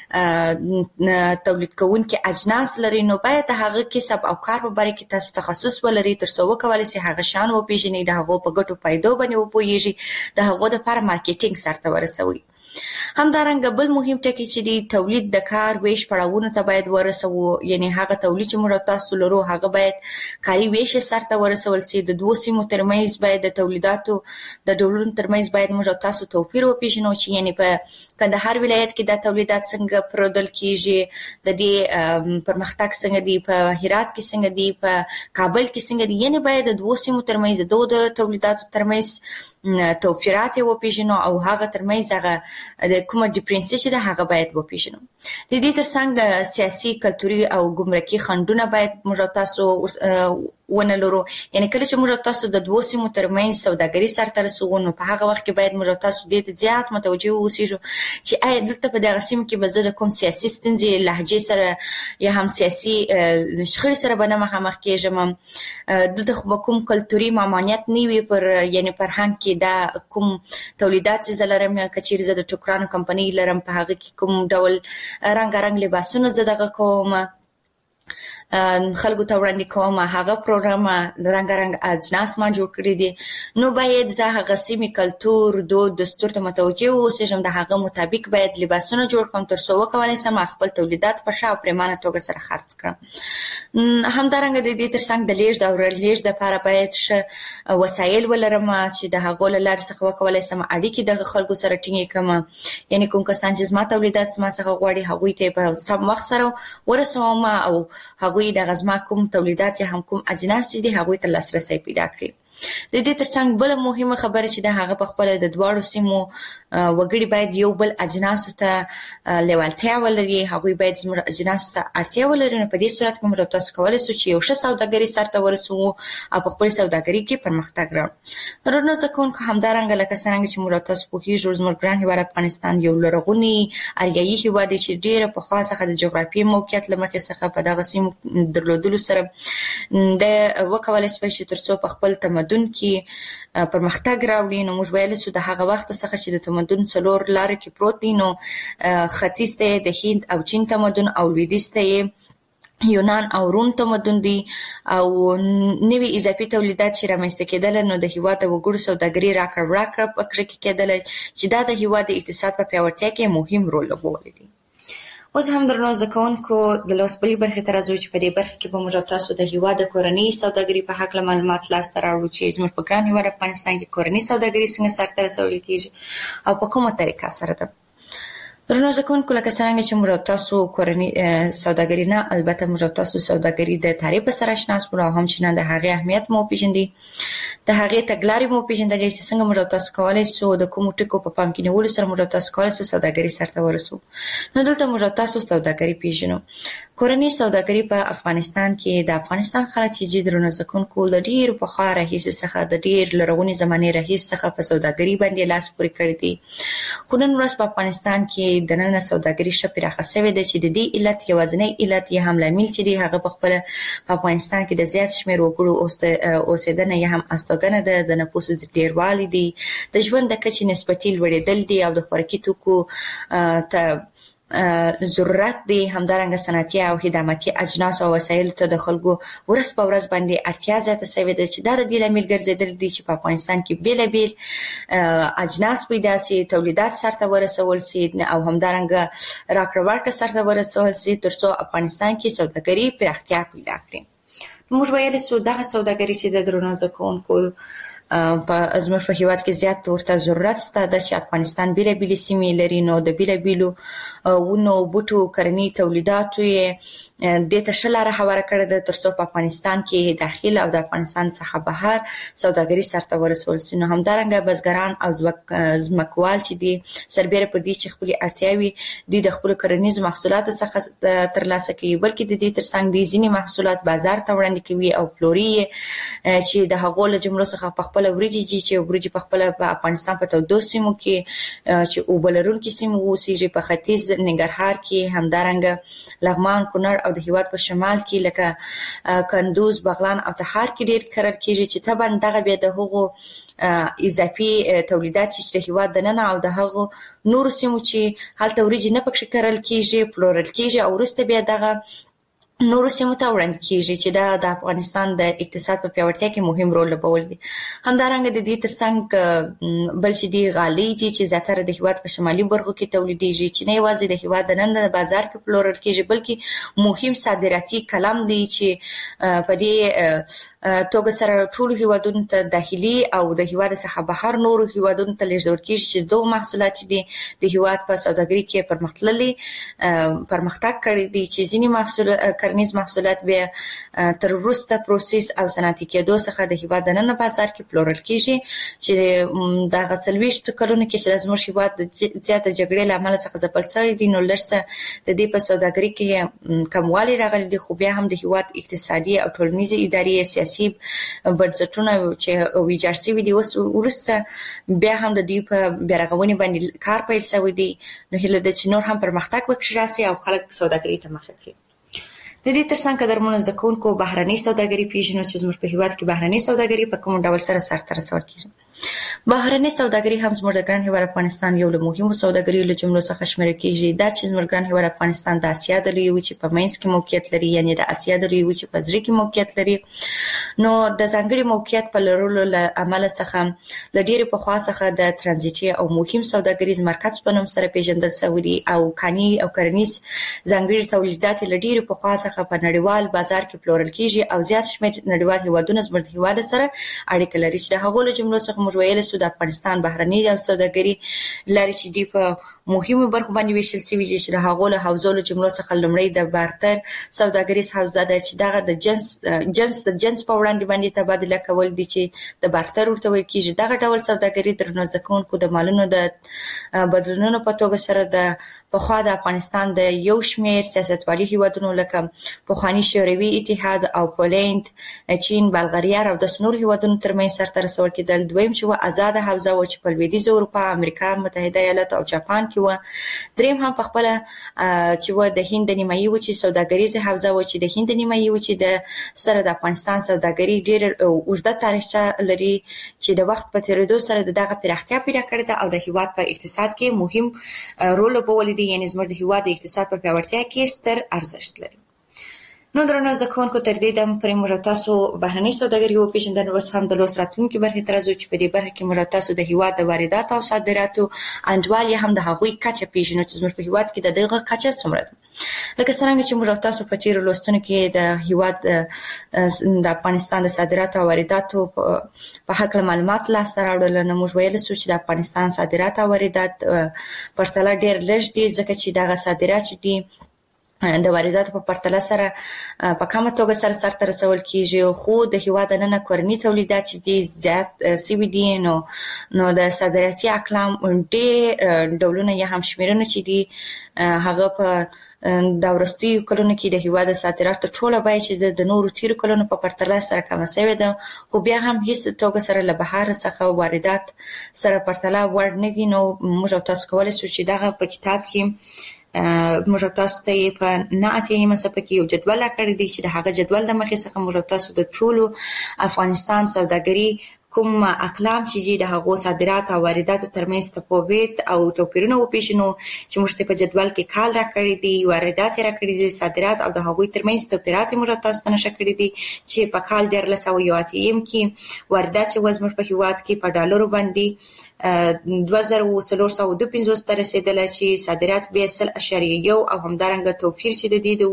تولید کوونکي اجناس لري نو باید هغه کسب او کار په باره کې تاسو تخصص ولري تر څو وکولای شئ هغه شان وپیژنئ د هغو په ګټو پیدو باندې وپوهیږئ د هغو لپاره مارکیټینګ سره ورسوي همدارنګه بل مهم ټکی چې دی تولید د کار ویش پړاوونو ته باید ورسوو یعنی هغه تولید چې موږ تاسو لرو هغه باید کاري ویش سره ورسول شي د دوه سیمو ترمنځ باید د تولیداتو د ډولونو ترمنځ باید موږ تاسو توپیر وپیژنو چې یعنی په کندهار ولایت کې د تولیدات څنګه پرودل کیږي د دې پرمختګ څنګه دی په هرات کې څنګه دی په کابل کې څنګه دی یعنی باید د دوه سیمو ترمنځ د تولیداتو ترمنځ توفیرات وپیژنو او هغه ترمنځ هغه د کومه ډیفرنس چې د هغه باید وپیژنو د دې ترڅنګ سیاسي کلتوري او ګمرکي خنډونه باید موږ تاسو ونه لرو یعنی کله چې موږ تاسو د دوه سیمو ترمنځ سوداګري سره رسوو نو په هغه وخت کې باید موږ تاسو دې ته زیات متوجه اوسئ چې آیا دلته په دغه سیمه کې به زه د کوم سیاسي ستونزې لهجې سره یا هم سیاسي شخړې سره به نه مخامخ کېږم دلته خو به کوم کلتوري ممانعت نه وي پر یعنی فرهنګ کې دا کوم تولیدات چې زه لرم که چیرې زه د ټوکرانو کمپنۍ لرم په هغه کې کوم ډول رنګارنګ لباسونه زه دغه کوم خلکو ته وړاندې کوم هغه پروګرام رنګارنګ اجناس ما جوړ کړی دي نو باید زه هغه سیمې کلتور دود دستور ته متوجه اوسم د هغه مطابق باید لباسونه جوړ کوم تر څو وکولای شم خپل تولیدات په ښه او پریمانه توګه سره خرڅ کړم همدارنګه د دې ترڅنګ د لیږد او رالېږد لپاره باید ښه وسایل ولرم چې د هغو له لارې څخه وکولای شم اړیکې د خلکو سره ټینګې کړم یعنی کوم کسان چې زما تولیدات ما څخه غواړي هغوی ته په سم وخت سره ورسوم او هغوی د غزما کوم تولیدات یا هم کوم اجناس دي هغوی ته لاسرسي پیدا کړي د دې ترڅنګ بل مهمه خبره چې د هغه په خپل د دواړو سیمو وګړي باید یو بل اجناس ته لیوالتیا ولري هغوی باید زموږ اجناس ته اړتیا ولري نو په دې صورت کې موږ تاسو کولی شو چې یو ښه سوداګري سره ورسوو او په خپل سوداګري کې پرمختګ راوړو درنو زده کوونکو همدارنګه لکه څنګه چې موږ تاسو پوهیږو زموږ ګران هیواد افغانستان یو لرغونی اریایي هیواد دی چې ډېره پخوا څخه د جغرافیایي موقعیت له مخې څخه په دغه سیمو درلودلو سره د وکولای شي چې تر څو په خپل تمدن کې پرمختګ راوړي نو موږ ویل شو د هغه وخت څخه چې د تمدن څلور لارې کې پروت دی نو ختیځ ته د هند او چین تمدن او لویدیځ ته یونان او روم تمدن دی او نوی اضافي تولیدات چې رامنځته کېدل نو د هیواد د وګړو سوداګري راکړه ورکړه پکې کېدل چې دا د هیواد د اقتصاد په پیاوړتیا کې مهم رول لوبولی دی اوس هم درنو زده کوونکو د لوستلې برخې ته راځو چې په دې برخه کې به موږ تاسو د هیواد د کورنۍ سوداګري په هکله معلومات لاسته راوړو چې زموږ په ګران هیواد افغانستان کې کورنۍ سوداګري څنګه سرته رسول کېږي او په کومه طریقه سره ده درنو زده کوونکو لکه څنګه چې موږ تاسو کورنۍ سوداګري نه البته موږ تاسو سوداګري د تعریف سره آشنا شو او هم چې نه د هغې اهمیت مو پیژندي د هغې تګلارې مو پیژندل چې څنګه موږ تاسو کولای شو د کوم ټکو په پام کې نیولو سره موږ تاسو کولای شو سوداګري سره ورسو نو دلته موږ تاسو سوداګري پیژنو کورنۍ سوداګري په افغانستان کې د افغانستان خلک چې درنو زده کوونکو د ډېر پخوا راهیسې څخه د ډېر لرغونې زمانې راهیسې څخه په سوداګري باندې لاس پورې کړی دي خو نن ورځ په افغانستان کې دننه سوداګري ښه پراخه شوې ده چې د دې علت یوازینی علت یې هم لامل چې دی هغه په خپله په افغانستان کې د زیات شمېر وګړو اوسېدنه یا هم استوګنه ده د نفوسو ډېروالی دی د ژوند د کچې نسبتي لوړېدل دي او د خوراکي توکو ته ضرورت دی همدارنګه صنعتي او خدماتي اجناس او وسایلو ته د خلکو ورځ په ورځ باندې اړتیا زیاته شوې ده چې دا د دې لامل ګرځېدلی دی چې په افغانستان کې بېلابېل اجناس پیدا سي تولیدات سرته ورسول سي او همدارنګه راکړه ورکړه سرته ورسول سي تر څو افغانستان کې سوداګري پراختیا پیدا کړي موږ ویل سو دغه سوداګري چې د درنو زکونکو په زموږ په هیواد کې زیات ورته ضرورت شته د افغانستان بیلابیل سیمې لري نو د بیلابیلو ونو بوټو کرنی تولیداتو یې د تشلاره حواله کړه د ترڅو په افغانستان کې داخل او د افغانستان څخه بهر سوداګري سره ورسول شي. نو همدارنګه بزګران او ځمکوال چې دي سربېره پر دې چې خپل اړتیاوي د خپل کرنیز محصولاتو څخه ترلاسه کوي بلکې د دې ترڅنګ د ځینی محصولات بازار ته وړاندې کوي او پلوري چې د هغو له جملو څخه په خپل وريجي چې وريجي په خپل په افغانستان په تودو سیمو کې چې اوبلرونکو سیمو اوسېږي په ختیځ ننګرهار کې همدارنګه لغمان کونړ او د هیواد په شمال کې لکه کندوز بغلان او تخار کې ډېر کرل کېږي چې طبعا دغه به د هغو اضافي تولیدات چې د هیواد د نن او د هغو نور سیمو چې هلته وريجي نه پکې کرل کېږي پلورل کېږي او ورسته بیا دغه نور سیمو ته وړاندې کیږي چې دا د افغانستان د اقتصاد په پیاوړتیا کې مهم رول لوبول دي. همدارنګه د دې ترڅنګ بل چې دی غالي چې زیاتره د هیواد په شمالي برخو کې تولیدېږي چې نه یوازې د هیواد د نن د بازار کې پلورل کېږي بلکې مهم صادراتي کلام دی چې په دې توګه سره ټول هیوادونو ته داخلي او د هیواد څخه بهر نور هیوادونو ته لیږدول کېږي چې دوه محصولات دي د هیواد په سوداګري کې پرمختګ کړی دي چې ځینې محصولات کرنیز محصولات به تر وروسته پروسس او صنعتي کېدو څخه د هیواد د نن بازار کې پلورل کېږي چې د غڅلويشت کلونو کې چې زموږ هیواد زیاته جګړې لامل څخه ځپل شوی دي نو لرسه د دې په سوداګري کې کموالی راغلی دی خو بیا هم د هیواد اقتصادي او ټولنیزه اداري سیاسي بنسټونه چې ویجاړ شوي دي اوس ورسته بیا هم د دې په بیارغونې باندې کار پیل شوی دی نو هیله ده چې نور هم پرمختګ وکړي راسي او خلک سوداګري ته مخه کړي. د دې ترڅنګ قدرمنو زکونکو بهرنۍ سوداګري پیژنو چې زموږ په هیواد کې بهرنۍ سوداګري په کوم ډول سره رسول کیږي. بهرنۍ سوداګري هم زموږ د ګران هیواد افغانستان یو له مهمو سوداګریو له جملو څخه شمیرل کیږي دا چې زموږ ګران هیواد افغانستان د اسیا د لوی وچې په منځ کې موقعیت لري یعنی د اسیا د لوی وچې په زړه کې موقعیت لري نو د ځانګړي موقعیت په لرلو له عمل څخه ل ډېر په خوا څخه د ترانزیتي او مهم سوداګریز مرکز په نوم سره پیژندل شوی دی او کاني او کرنیز ځانګړي تولیدات ل ډېر په خوا څخه په نړیوال بازار کې پلورل کیږي او زیات شمېر نړیوال هیوادونه زموږ هیواد سره اړیکه لري چې د هغو له جملو څخه موږ ویل سو د افغانستان بهرنۍ سوداګري لري چې دی په مهمو برخو باندې ویشل شوی چې د هغو له حوزو له جملو څخه لومړی د بارتر سوداګریز حوزه ده چې دغه د جنس په وړاندې باندې تبادله کول دي چې د بارتر ورته ویل کېږي. دغه ډول سوداګري د نوزکونکو د مالونو د بدلونونو په توګه سره د پخوا د افغانستان د یو شمېر سیاستوالي هیوادونو لکه پخواني شوروي اتحاد او پولند چین بلغاریا او د نورو هیوادونو ترمنځ سره رسول کېدل. دویم چې آزاد حوزه و چې په لویدیځ اروپا امریکا متحده ایالات او جاپان کې و. دریم هم په خپل چې و د هند نیمایي و چې سوداګریزه حوزه و چې د هند نیمایي و چې د سره د افغانستان سوداګري ډېر اوږده تاریخچه لري چې د وخت په تیریدو سره دغه پراختیا پیدا کړې ده او د هیواد په اقتصاد کې مهم رول لوبولی دی یعنی زموږ د هیواد د اقتصاد په پیاوړتیا کې ستر ارزښت لري. نو درنو زکونکو تر دې دم پرې موږ تاسو بهرنۍ سوداګري او پیژندنه اوس هم د لوس راتلونکو برخې تر ازو چې په دې برخه کې موږ تاسو د هیواد د واردات او صادراتو انډوال هم د هغوی کچه پیژنو چې زموږ په هیواد کې د دغه کچه څومره ده. لکه څنګه چې موږ تاسو په تیر لوستونو کې د هیواد د افغانستان د صادراتو او وارداتو په حق معلومات لاسته راوړل نو موږ ویل سو چې د افغانستان صادرات او واردات پرتله ډېر لږ دي ځکه چې دغه صادرات دي د وارداتو په پرتله سره په کومه توګه سره رسول کیږي خو د هیواد نن کورنی تولیدات دي زیات سی وی ډي نو د صادراتي اقلام ډېر ډولونه یې هم شمیرنه چې دي هغه په دا ورستي کلونو کې د هیواد صادرات ټوله بای چې د نورو تیر کلونو په پرتله سره کم شوی ده خو بیا هم هیڅ توګه سره له بهر څخه واردات سره پرتله ور نه دي. نو موږ تاسو کولای شو چې دغه په کتاب کې موږ تاسو ته په ناتیمه صفحه کې یو جدول کړی دی چې د هغه جدول د مخې څخه موږ تاسو د ټولو افغانستان سوداګري کوم اقلام چې د هغو صادرات او واردات ترمنځ تفاوت او توپیرونه وپیژنو چې موږ ته په جدول کې کال راکړی دي واردات راکړي دي صادرات او د هغوی ترمنځ توپیرات موږ تاسو ته نشه کړی دي چې په کال 2018 کې واردات چې وزمر په هیواد کې په ډالرو باندې 2452 ته رسیدله چې صادرات به 0.1 او همدارنګه توفیر چې د دې د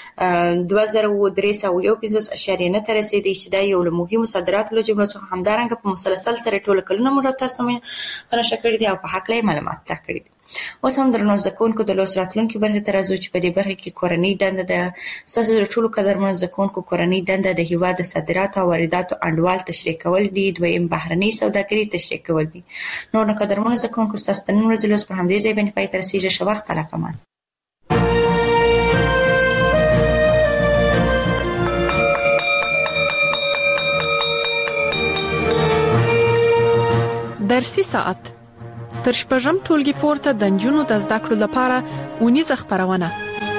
2315.9 ته رسیدي چې دا یو له مهمو صادراتو له جملې څخه همدارنګه په مسلسل سره ټول کلونه موږ تاسو ته په نشه کړی دي او په حق له معلومات راکړي دي. اوس هم درنو زکونکو د لوس راتلونکو برخه تر ازو چې په دې برخه کې کورنۍ دنده د ساسو ټولو قدرمن زکونکو کورنۍ دنده د هیواد د صادراتو او وارداتو انډوال تشریح کول دي، دویم بهرنۍ سوداګري تشریح کول دي. نور نو قدرمن زکونکو تاسو ته نن ورځ لوس پر همدې ځای باندې پای تر سیجه شو وخت تعالی پمان. درسي ساعت تر شپږم ټولګي پورته د نجونو د زده کړو لپاره اونیزه خبرونه.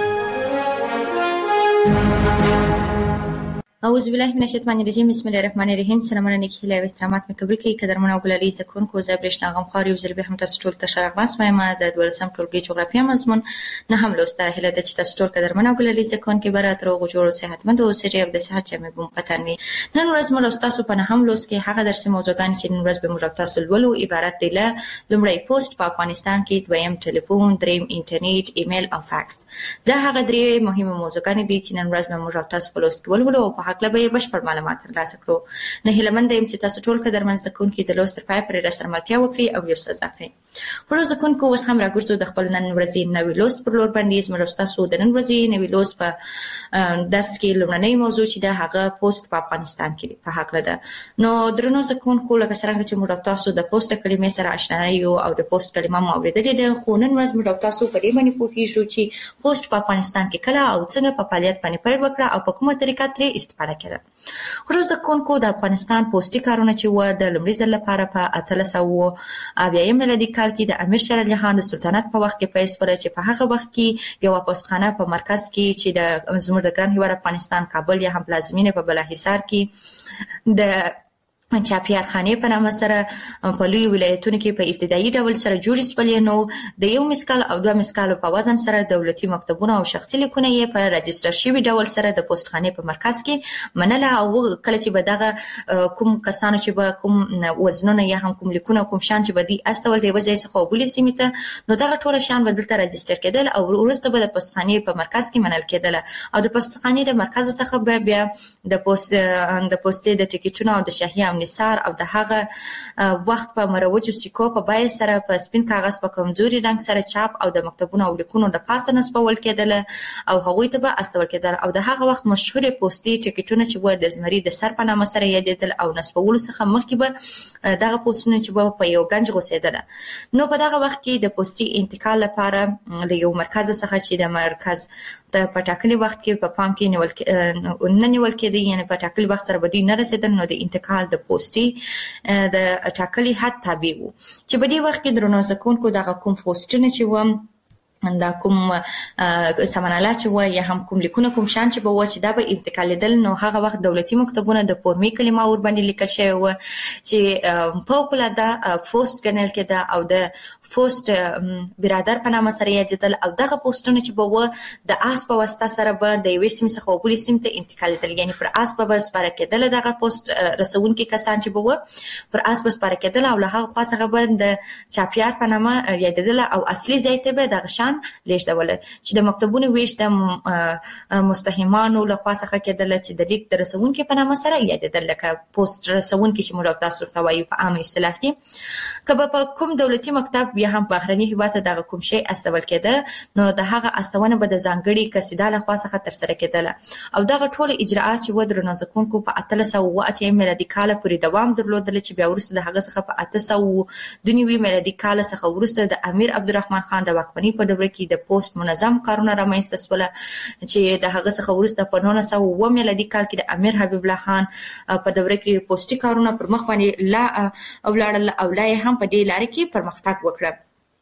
اعوذ بالله من الشیطان الرجیم، بسم الله الرحمن الرحیم. سلامونه نیکی هیله او احترامات مې قبول کړئ. قدرمن او ګلالي زکونکو زبرشنا غمخوار یو ځل به هم تاسو ټول ته شرغاس وایم. د 12م ټولګي جغرافیه مضمون نه هم لوسته هیله د چې تاسو ټول قدرمن او ګلالي زکونکو برات روغ جوړ صحتمند او سړي او د صحت جامې بوم پتانوي. نن ورځ موږ تاسو په نه هم لوس کې هغه درس موضوعګان چې نن ورځ به موږ تاسو ولولو عبارت دي له لومړی پوسټ په افغانستان کې، دویم ټلیفون، دریم انټرنیټ، ایمیل او فاکس. دا هغه درې مهمه موضوعګان دي چې نن ورځ موږ تاسو په لوس کې ولولو او په حق له به بشپړ معلومات ترلاسه کړو. نه هیله مند یم چې تاسو ټول قدرمن زکونکو د لوست تر پای پورې راسره ملتیا وکړي او یو څه زده کړئ. ورو زکونکو اوس هم راګرځو د خپل نن ورځې نوې لوست پر لور باندې. زموږ تاسو د نن ورځې نوې لوست په درس کې لومړنۍ موضوع چې دا هغه پوسټ په افغانستان کې په حق لده. نو درنو زکونکو لکه څنګه چې موږ تاسو د پوسټ کلمې سره آشنا یو او د پوسټ کلمه مو اوریدلې ده، خو نن ورځ موږ تاسو په دې باندې پوښتنه چې پوسټ په افغانستان کې کله او څنګه په فعالیت باندې پیل وکړه او په کومه طریقه ترې استفاده کړه. ورځ د کونکو د افغانستان پوسټي کارونه چې و د لومړي ځل لپاره په 1800 میلادي کال کې د امیر شیر علي خان د سلطنت په وخت کې پیل شول، چې په هغه وخت کې یو پوسټخانه په مرکز کې چې د زموږ د ګران هیواد افغانستان کابل یا هم پلازمینه په بلاحصار کې د چاپیار خانه په نامه سره په لوی ولایتونو کې په ابتدایي ډول سره جوړ شول. نو د یو مسکال او دوه مسکال په وزن سره دولتي مکتبونه او شخصي لیکونه یې په رجستر شوی ډول سره د پوسټخانه په مرکز کې منله. او کله چې به دغه کوم کسانو چې به کوم وزنونه یا هم کوم لیکونه کوم شان چې به دي استول دی وځي څخه وبولې سیمه ته، نو دغه ټول شان به دلته رجستر کېدل او وروسته به د پوسټخانه په مرکز کې منل کېدل. او د پوسټخانه د مرکز څخه به بیا د پوسټې د ټیکټونو او د شاهي نثار او د هغه وخت په مروجو سکو په بای سره په سپین کاغذ په کمزوري رنگ سره چاپ او د مکتبونو او لیکونو د پاسه نسبول کېدل او هغوی ته به استول کېدل. او د هغه وخت مشهور پوسټي ټیکټونه چې و د زمري د سر په نامه سره یادېدل او نسبول څخه مخکې به دغه پوسټونه چې په یو گنج غوسېدل. نو په دغه وخت کې د پوسټي انتقال لپاره له یو مرکز څخه چې د مرکز د پټاکلي وخت کې په پام کې نیول کېدی، یعنی پټاکلي وخت سره بدی نه رسیدل، نو د انتقال د پوسټي د ټاکلي حد تابع وو. چې په دې وخت کې درنو زکونکو دغه کوم پوسټونه چې و دا کوم سمناله چې و یا هم کوم لیکونه کوم شان چې به و چې دا به انتقالېدل، نو هغه وخت دولتي مکتبونه د فورمي کلمه ور باندې لیکل شوی و چې په دا پوسټ ګڼل کېده او د پوسټ برادر په نامه سره یادېدل. او دغه پوسټونه چې به و د آس په واسطه سره به د یوې سیمې څخه بلې سیمې ته انتقالېدل، یعنی پر آس به سپاره کېدل. دغه پوسټ رسونکي کسان چې به و پر آس به سپاره کېدل او له هغه خوا څخه به د چاپیار په نامه یادېدل او اصلي ځای ته به دغه شان لیږدول چې د مکتبونو ویش د مستهمانو له خوا څخه کېدل چې د لیک د رسونکي په نامه سره یادېدل، لکه پوسټ رسونکي چې موږ تاسو ته وایو په عامه اصطلاح کې. که په کوم دولتي مکتب یا هم بهرني هیواد ته دغه کوم شی استول کېده، نو د هغه استونه به د ځانګړي کسیدا له خوا څخه ترسره کېدل. او دغه ټول اجراءات چې و درنو زکونکو په 1808 میلادي کال پورې دوام درلودل، چې بیا وروسته د هغه څخه په 1892 میلادي کال څخه وروسته د امیر عبدالرحمن خان د واکمنۍ په دوره کې د پوسټ منظم کارونه رامنځته شول، چې د هغه څخه وروسته په 1909 میلادي کال کې د امیر حبیب الله خان په دوره کې پوسټي کارونه پر مخ باندې لا ولاړل او لا هم په دې لارې کې پرمختګ وکړ.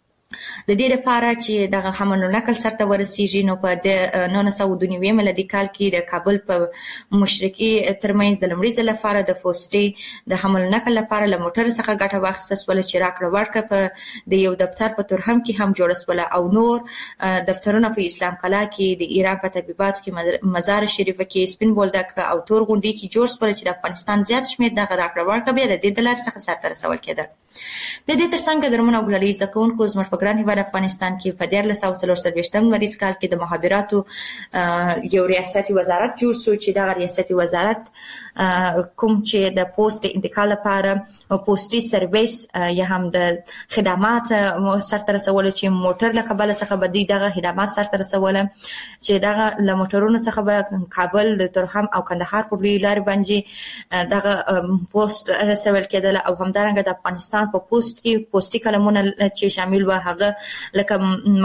د دې لپاره چې دغه حمل نقل سرته ورسیږي، نو په 1992 میلادي کال کې د کابل په مشرقي ترمنځ د لومړي ځل لپاره د پوسټي د حمل نقل لپاره له موټر څخه ګټه واخیستل شوه، چې راکړه ورکړه په د یو دفتر په تورهم کې هم جوړ شول. او نور دفترونه په اسلام کلا کې، د ایران په طبيباتو کې، مزار شریف کې، سپین بولدک او تور غونډۍ کې جوړ شول، چې د افغانستان زیات شمېر دغه راکړه ورکړه بیا د دې د لارې څخه سرته رسول کېده. د دې ترڅنګ درمن او ګلالي زکونکو زموږ په ګران هیواد افغانستان کې په 1440 مریض کال کې د مخابراتو یو ریاستي وزارت جوړ شو چې دا ریاستي وزارت کوم چې د پوسټ انتقال لپاره پوسټي سرویس یا هم د خدمات سره رسول چې موټر له کابل څخه بدی دغه خدمات سره رسول چې دغه له موټرونو څخه به کابل د ترحم او کندهار په لار باندې دغه پوسټ رسول کېدل او همدارنګه د افغانستان په پوسټ کې پوسټي کلمونه چې شامل و هغه لکه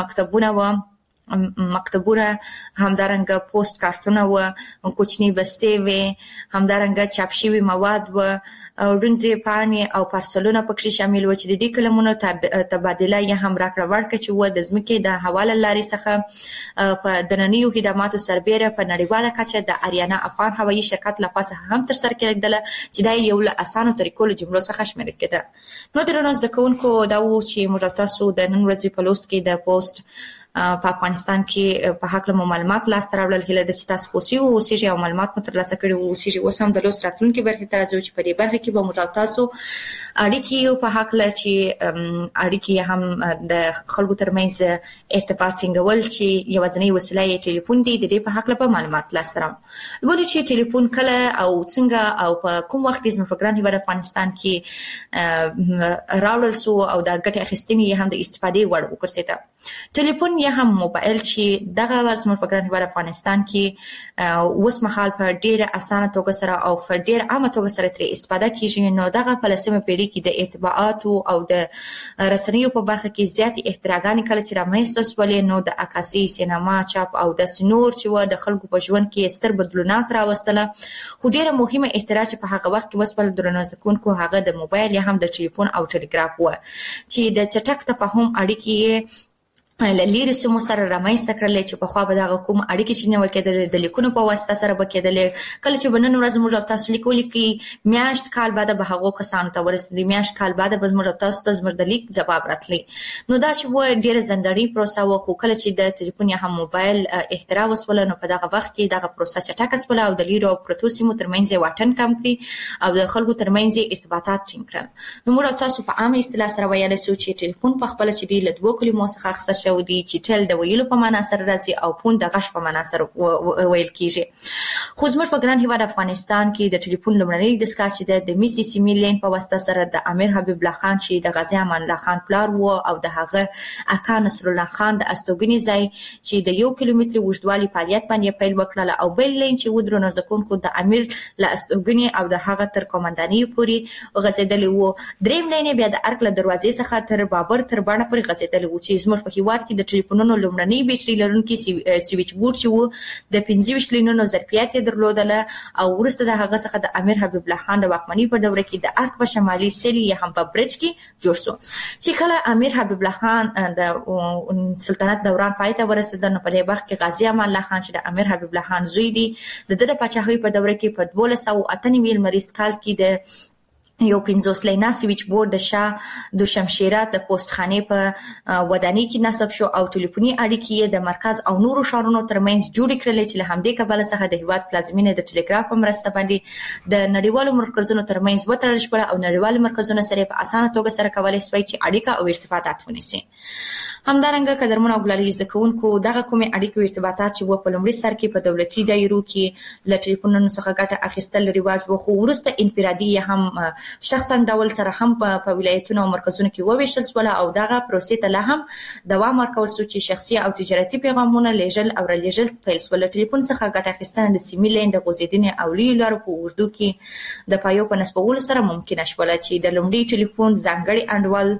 مکتبونه همدارنګه پوسټ کارتونه و کوچنی بستې و همدارنګه چاپ شوی مواد و او ډنډې پاڼې او پارسلونه پکې شامل و چې د دې کلمونو تبادله یا هم راکړه ورکړه چې و د ځمکې د حواله لارې څخه په دننیو خدماتو سربېره په نړیواله کچه د اریانا افغان هوایي شرکت لخوا څخه هم ترسره کېدله چې دا یو له اسانو طریقو له جملو څخه شمیرل کېده. نو درنو زده کوونکو دا و چې موږ تاسو د نن ورځې په لوست کې د پوسټ په افغانستان کې په حق له معلومات لاس تراوړل هله د چې تاسو پوسی او سیجی او معلومات مو ترلاسه کړي او سیجی اوس هم د لوست راتلونکي برخه ته راځي چې په دې برخه کې به موږ تاسو اړیکې په حق له چې اړیکې هم د خلکو ترمنځ ارتباط ټینګول چې یو ځنی وسیله یې ټلیفون دی د دې په حق له معلومات لاس تراوړل ولې چې ټلیفون کله او څنګه او په کوم وخت کې زموږ په ګران هیواد افغانستان کې راوړل سو او د ګټې اخیستنې هم د استفادې وړ وګرځیدا. ټلیفون یا هم موبایل چې دغه زموږ په ګران هیواد افغانستان کې اوس مهال په ډیره اسانه توګه سره او په ډیره عامه توګه سره ترې استفاده کیږي. نو دغه په لسمه پیړۍ کې د ارتباطاتو او د رسنیو په برخه کې زیاتې اختراعات کله چې رامنځته شولې نو د عکاسي سینما چاپ او د سنور چې و د خلکو په ژوند کې ستر بدلونات راوستله. خو ډیره مهمه اختراع چې په هغه وخت کې وسپل درنو ځکونکو هغه د موبایل یا هم د ټلیفون او ټلګراف و چې د چټک تفاهم اړیکې للیري سمو سره رامنځته کړل چې په خوا به دغه کوم اړیکې چې نیول کېدل د لیکونو په واسطه سره به کېدل. کله چې بنن ورځ موږ تاسو لیکول کې میاشت کال بعد به هغه کسانو ته ورسېږي میاشت کال بعد به موږ تاسو ته زموږ د لیک جواب راتلی. نو دا چې و ډیره زندړی پروسه و خو کله چې د ټلیفون یا هم موبایل اختراع وسول نو په دغه وخت کې دغه پروسه چټکه شول او د لیرو پروتو سیمو ترمنځ واټن کم کړي او د خلکو ترمنځ ارتباطات ټینګ کړل. نو موږ تاسو په عامه اصطلاح سره ویل چې ټلیفون په خپل چې دی له دوه کلمو څخه اخیستل شوی دی چې ټل د ویلو په معنا سره راځي او پون د غش په معنا سره ویل کیږي. خو زموږ په ګران هیواد افغانستان کې د ټلیفون لومړنی دستګاه چې د میسیسیمي لین په واسطه سره د امیر حبیب الله خان چې د غازی امان الله خان پلار وو او د هغه اکا نصر الله خان د استوګنی ځای چې د 1 کیلومتر اوږدوالي فعالیت باندې پیل وکړل او بل لین چې ودرونه ځکونکو د امیر له استوګنی او د هغه تر قومندانۍ پورې غځیدلی وو. دریم لین بیا د ارک له دروازې څخه تر بابر تر باڼه پورې غځیدلی وو چې زموږ په هیواد کې د ټلیفونونو لومړنی بیټري لرونکي سویچ بورډ چې وو د 25 لینونو ظرفیت یې درلودله او ورسته د هغه څخه د امیر حبیب الله خان د واکمنۍ په دوره کې د ارک په شمالي سیلي یا هم په برج کې جوړ شو چې کله امیر حبیب الله خان د سلطنت دوران پای ته ورسېد نو په دې وخت کې غازی امان الله خان چې د امیر حبیب الله خان زوی دی د پاچاهۍ په دوره کې په 1298 مریض کال کې د یو 15 لینا سویچ بورډ د شاه د شمشیرات د پوسټخانه په ودانی کې نصب شو او ټلیفوني اړیکې د مرکز او نورو شهرونو ترمنځ جوړ کړل چې له همدې کبله څخه د هیواد پلازمینه د ټلګراف په مرسته باندې د نړیوالو مرکزونو ترمنځ وتړل شو او نړیوالو مرکزونو سره په اسانه توګه سره کولای شي چې اړیکه او ارتباطات ونیسي. همدارنګه قدرمن او ګلالي زکونکو دغه کومه اړیکې او ارتباطات چې په لومړي سر کې په دولتي دایرو کې ل ټلیفونونو څخه ګټه اخیستل رواج و خو ورسته انفرادي هم شخصا ډول سره هم په ولایتونو او مرکزونو کې وویشل شول او دغه پروسې ته لا هم دوام ورکول شو چې شخصي او تجارتي پیغامونه لیږل او رالېږل پیل شول. ټلیفون څخه ګټه اخیستنه د سیمې لین د غوځیدنې او لویو لارو په اوږدو کې د پایو په نسبولو سره ممکنه شول چې د لومړي ټلیفون ځانګړي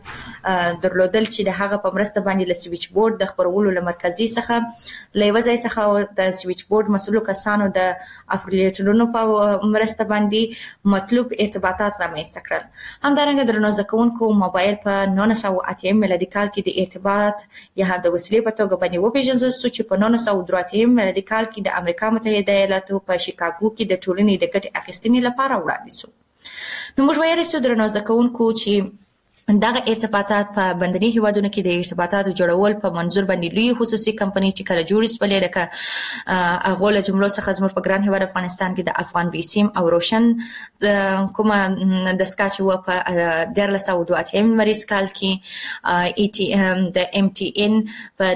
انډول درلودل چې د هغه په مرسته باندې له سویچ بورډ د خبرولو له مرکزي څخه له وځای څخه د سویچ بورډ مسؤلو کسانو د اپریټرونو په مرسته باندې مطلوب ارتباطات رامنځته کړل. همدارنګه درنو زکونکو موبایل په 1980 میلادي کال کې د ارتباط یا د وسیلې په توګه باندې وپیژندل شو چې په 1983 میلادي کال کې د امریکا متحده ایالاتو په شیکاګو کې د ټولنې د ګټې اخیستنې لپاره وړاندې شو. نو موږ وایو چې درنو زکونکو چې دغه ارتباطات په بندري هیوادونو کې د ارتباطاتو جوړول په منظور باندې لوی خصوصي کمپنۍ چې کله جوړ شولې لکه هغه له جملو څخه زموږ په ګران هیواد افغانستان کې د افغان ویسیم او روشن کومه د سکاچ و په 1382 مریض کال کې ای ټي ام د ام ټي ان په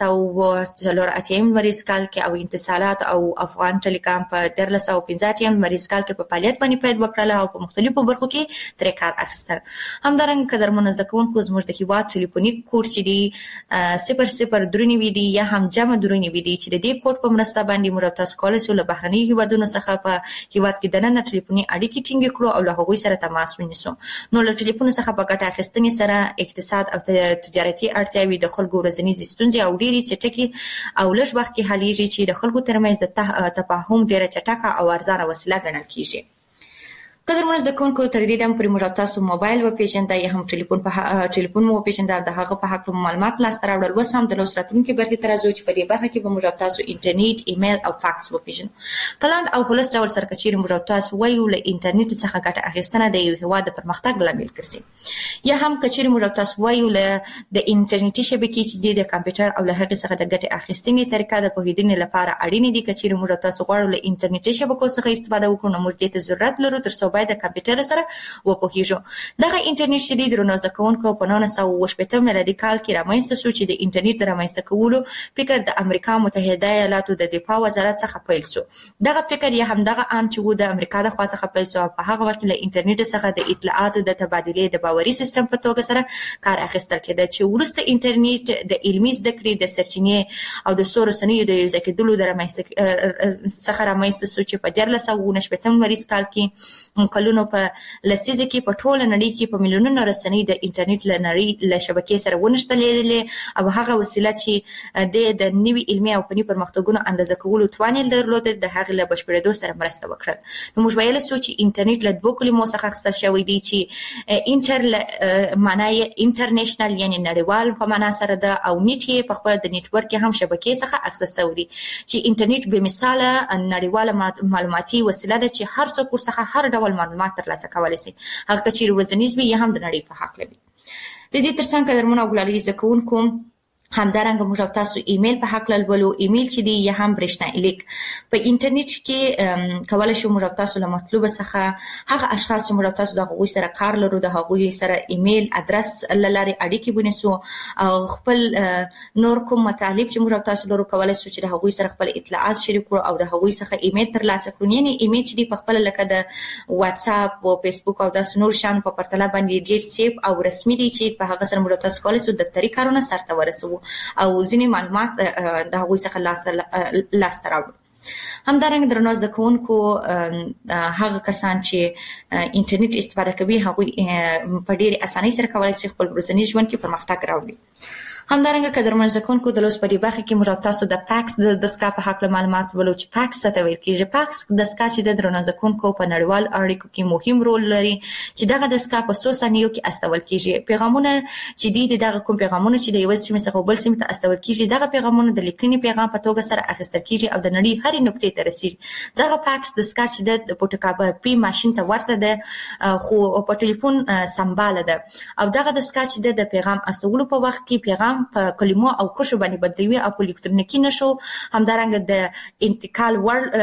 1384 مریض کال کې او اتصالات او افغان ټیلیکام په 1315 مریض کال کې په فعالیت باندې پیل وکړل او په مختلفو برخو کې ترې کار اخیستل. همدارنګه قدرمن زده کوونکو زموږ د هیواد ټلیفونیک کوډ چې دی 00 دی یا هم جمع درونی وي دي چې د دې کوډ په مرسته باندې موږ تاسو کولای شو له بهرني هیوادونو څخه په هیواد کې دننه ټلیفوني اړیکې ټینګ کړو او له هغوی سره تماس ونیسو. نو له ټلیفون څخه په ګټه اخیستنې سره اقتصاد او تجارتي اړتیاوې د خلکو ورځنیز ستونزې او ډېری چټکي او لږ وخت کې حلیږي چې د خلکو ترمنځ د تفاهم ډېره چټکه او ارزانه وسیله ګڼل کیږي. قدرمن زده کوونکو تر دې دمه پورې موږ تاسو موبایل وپېژنده یا هم ټلیفون مو وپېژنده د هغه په حق معلومات لاسته راوړل. اوس هم د لوست راتلونکي برخې ته راځو چې په دې برخه کې به موږ تاسو انټرنیټ ایمیل او فاکس وپېژنو. په لاندې او خلاص ډول سره که چیرې موږ تاسو وایو له انټرنیټ څخه ګټه اخیستنه د یو هېواد د پرمختګ لامل ګرځي یا هم که چیرې موږ تاسو وایو له د انټرنیټي شبکې چې د کمپیوټر او له هغې څخه د ګټې اخیستنې طریقه د پوهېدنې لپاره اړینې دي. که چیرې موږ تاسو غواړو له انټرنیټي شبکو څخه استفاده وکړو نو موږ دې ته ضرورت لرو تر څو باید د کمپیوټر سره وپوهیږو. دغه انټرنیټ چې د درنو زده کوونکو په 1980 میلادي کال کې رامنځته شو چې د انټرنیټ د رامنځته کولو فکر د امریکا متحده ایالاتو د دفاع وزارت څخه پیل شو. دغه فکر یا هم دغه ان چې د امریکا د خوا څخه پیل شو په هغه وخت له انټرنیټ څخه د اطلاعاتو د تبادلې د باوري سیستم په توګه سره کار اخیستل کېده چې وروسته انټرنیټ د علمي زده کړې د سرچینې او د سور رسنیو د یوځای کېدلو د څخه رامنځته شو چې په 1399 مریض کال کې کلونو په لسیزه کې په ټوله نړۍ کې په میلیونونو رسنۍ د انټرنیټ له نړۍ له شبکې سره ونښتلې او هغه وسیله چې د نوي علمي او فني پرمختګونو اندازه کولو توان یې درلود د هغې له بشپړېدو سره مرسته وکړل. نو موږ ویلی شو چې انټرنیټ له دوو کلمو څخه اخیستل شوی دی چې انټر معنا یې انټرنیشنل یعنې نړیوال په معنا سره ده او نیټ یې په خپله د نیټورک هم شبکې څخه اخیستل شوی دی چې انټرنیټ بېمثاله نړیواله معلوماتي وسیله ده چې هر څوک ورڅخه هر ډول معلومات ترلاسه کولی شي هغه که چیرې ورځنیز وي یا هم د نړۍ په حق لري. د دې ترڅنګ قدرمنو او ګلالي زده کوونکو همدارنګه موږ تاسو ایمیل په حق لولو. ایمیل چې دی یا هم برېښنا لیک په انټرنیټ کې کولای شو موږ تاسو له مطلوب څخه هغه اشخاص چې موږ تاسو د هغوی سره کار لرو د هغوی سره ایمیل ادرس لاري اړیکې ونیسو او خپل نور کوم مطالب چې موږ تاسو لرو کولای شو چې د هغوی سره خپل اطلاعات شریک کړو او د هغوی څخه ایمیل ترلاسه کړو. یعنی ایمیل چې دی په خپل لکه د واتس اپ او فیسبوک او د نور شان په پرتله باندې ډیر سیف او رسمي دی چې په هغه سره موږ تاسو کولای شو دفتري کارونه سرته ورسوو او ځینې معلومات د هغوی څخه لاسته راوړو. همدارنګه درنو زده کوونکو هغه کسان چې انټرنیټ استفاده کوي هغوی په ډېرې اسانۍ سره کولی شي خپل ورځني ژوند کې پرمختګ راوړي. همدارنګه قدرمن زده کوونکو د لوست په دې برخه کې موږ تاسو د فاکس د دستګاه په هکله معلومات ولرو چې فاکس څه ته ویل کېږي. فاکس دستګاه چې د درنو زده کوونکو په نړیوال اړیکو کې مهم رول لري چې دغه دستګاه په 100 ثانیو کې استول کېږي. پیغامونه چې دي دغه کوم پیغامونه چې د یو سیمې څخه بل سیمې ته استول کېږي دغه پیغامونه د لیکنې پیغام په توګه سره اخیستل کېږي او د نړۍ هرې نقطې ته رسیږي. دغه فاکس دستګاه چې د فوټوکاپي ماشین ته ورته ده خو په ټلیفون سمباله ده او دغه دستګاه چې د پیغام استولو په وخت کې پیغام په کلمو او کرښو باندې بدلوي او په الکترونیکي نښو همدارنګه د انتقال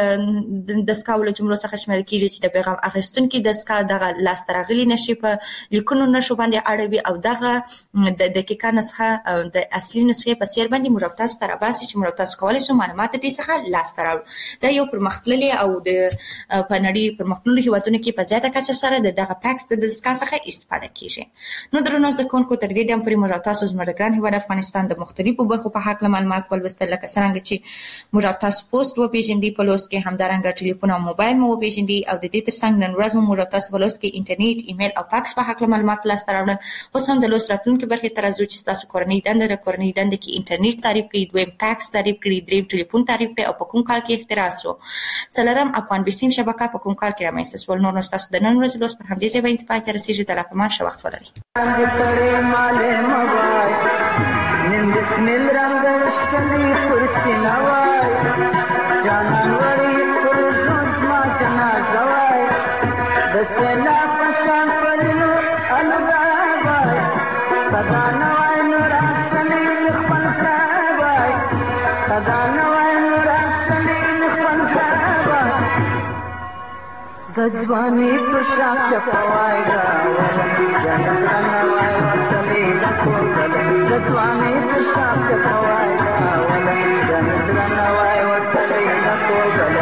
وړ دستګاه له جملو څخه شمیرل کېږي چې د پیغام اخیستونکي دستګاه دغه لاسته راغلي نښې په لیکنو نښو باندې اړوي او دغه د دقیقه نسخه د اصلي نسخې په څېر باندې موږ تاسو ته راباسي چې موږ تاسو کولی شو معلومات دې څخه لاسته راوړو. دا یو پرمختللی او د په نړۍ پرمختللو هېوادونو کې په زیاته کچه سره د دغه فاکس د دستګاه څخه استفاده کېږي. نو درنو زده کوونکو تر دې دمه پورې موږ تاسو زموږ د ګران هېواد افغانستان د مختلفو برخو په حق معلومات ولوستل لکه څنګه چې موږ تاسو پوسټ وپېژندي په لوست کې همدارنګه ټلیفون او موبایل مو وپېژندي او د دې ترڅنګ نن ورځ موږ تاسو په لوست کې انټرنیټ ایمیل او فاکس په حق معلومات لاسته راوړل. اوس هم د لوست راتلونکي برخې ته راځو چې تاسو کورنۍ دنده کې انټرنیټ تعریف کړئ، دویم فاکس تعریف کړئ، دریم ټلیفون تعریف کړئ او په کوم کال کې اختراع شو، څلورم افغان بیسیم شبکه په کوم کال کې رامنځته شول. نور نو تاسو د نن ورځې لوست پر همدې ځای باندې انتهای ته رسیږي. د لا پمان ښه وخت ولرئ. مل رنگ شکلی پرسی نوای جانان وری پرزود ما جنازوای بسیلا پشان پرنو الگا تجوانی پر شاک چپوای راول جنت رنوای وطلی لکو گل تجوانی پر شاک چپوای راول جنت رنوای وطلی لکو گل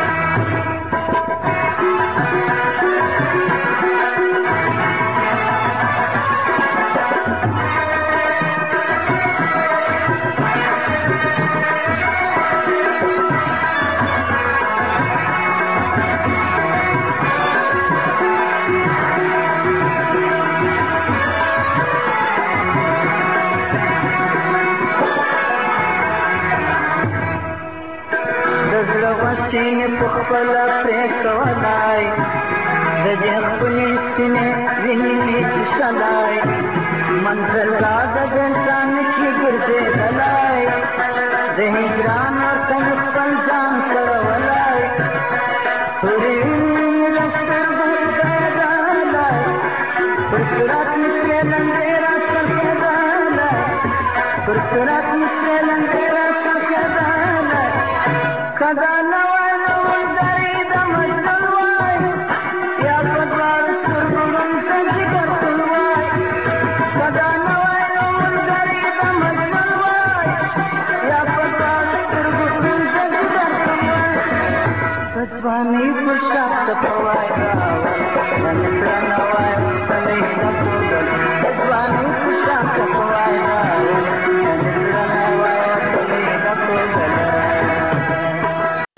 سینې په خپل پرې کولای د دې خپل سینې ویني چې شلای منزل را د انسان کې ګرځېدلای د هجران ورته خپل ځان کړولای سوري لستر بدلای پر صورت مې لنډه را کړلای پر صورت مې لنډه را کړلای کدا تجوانی پر شاک چپوای راول جنت رنوای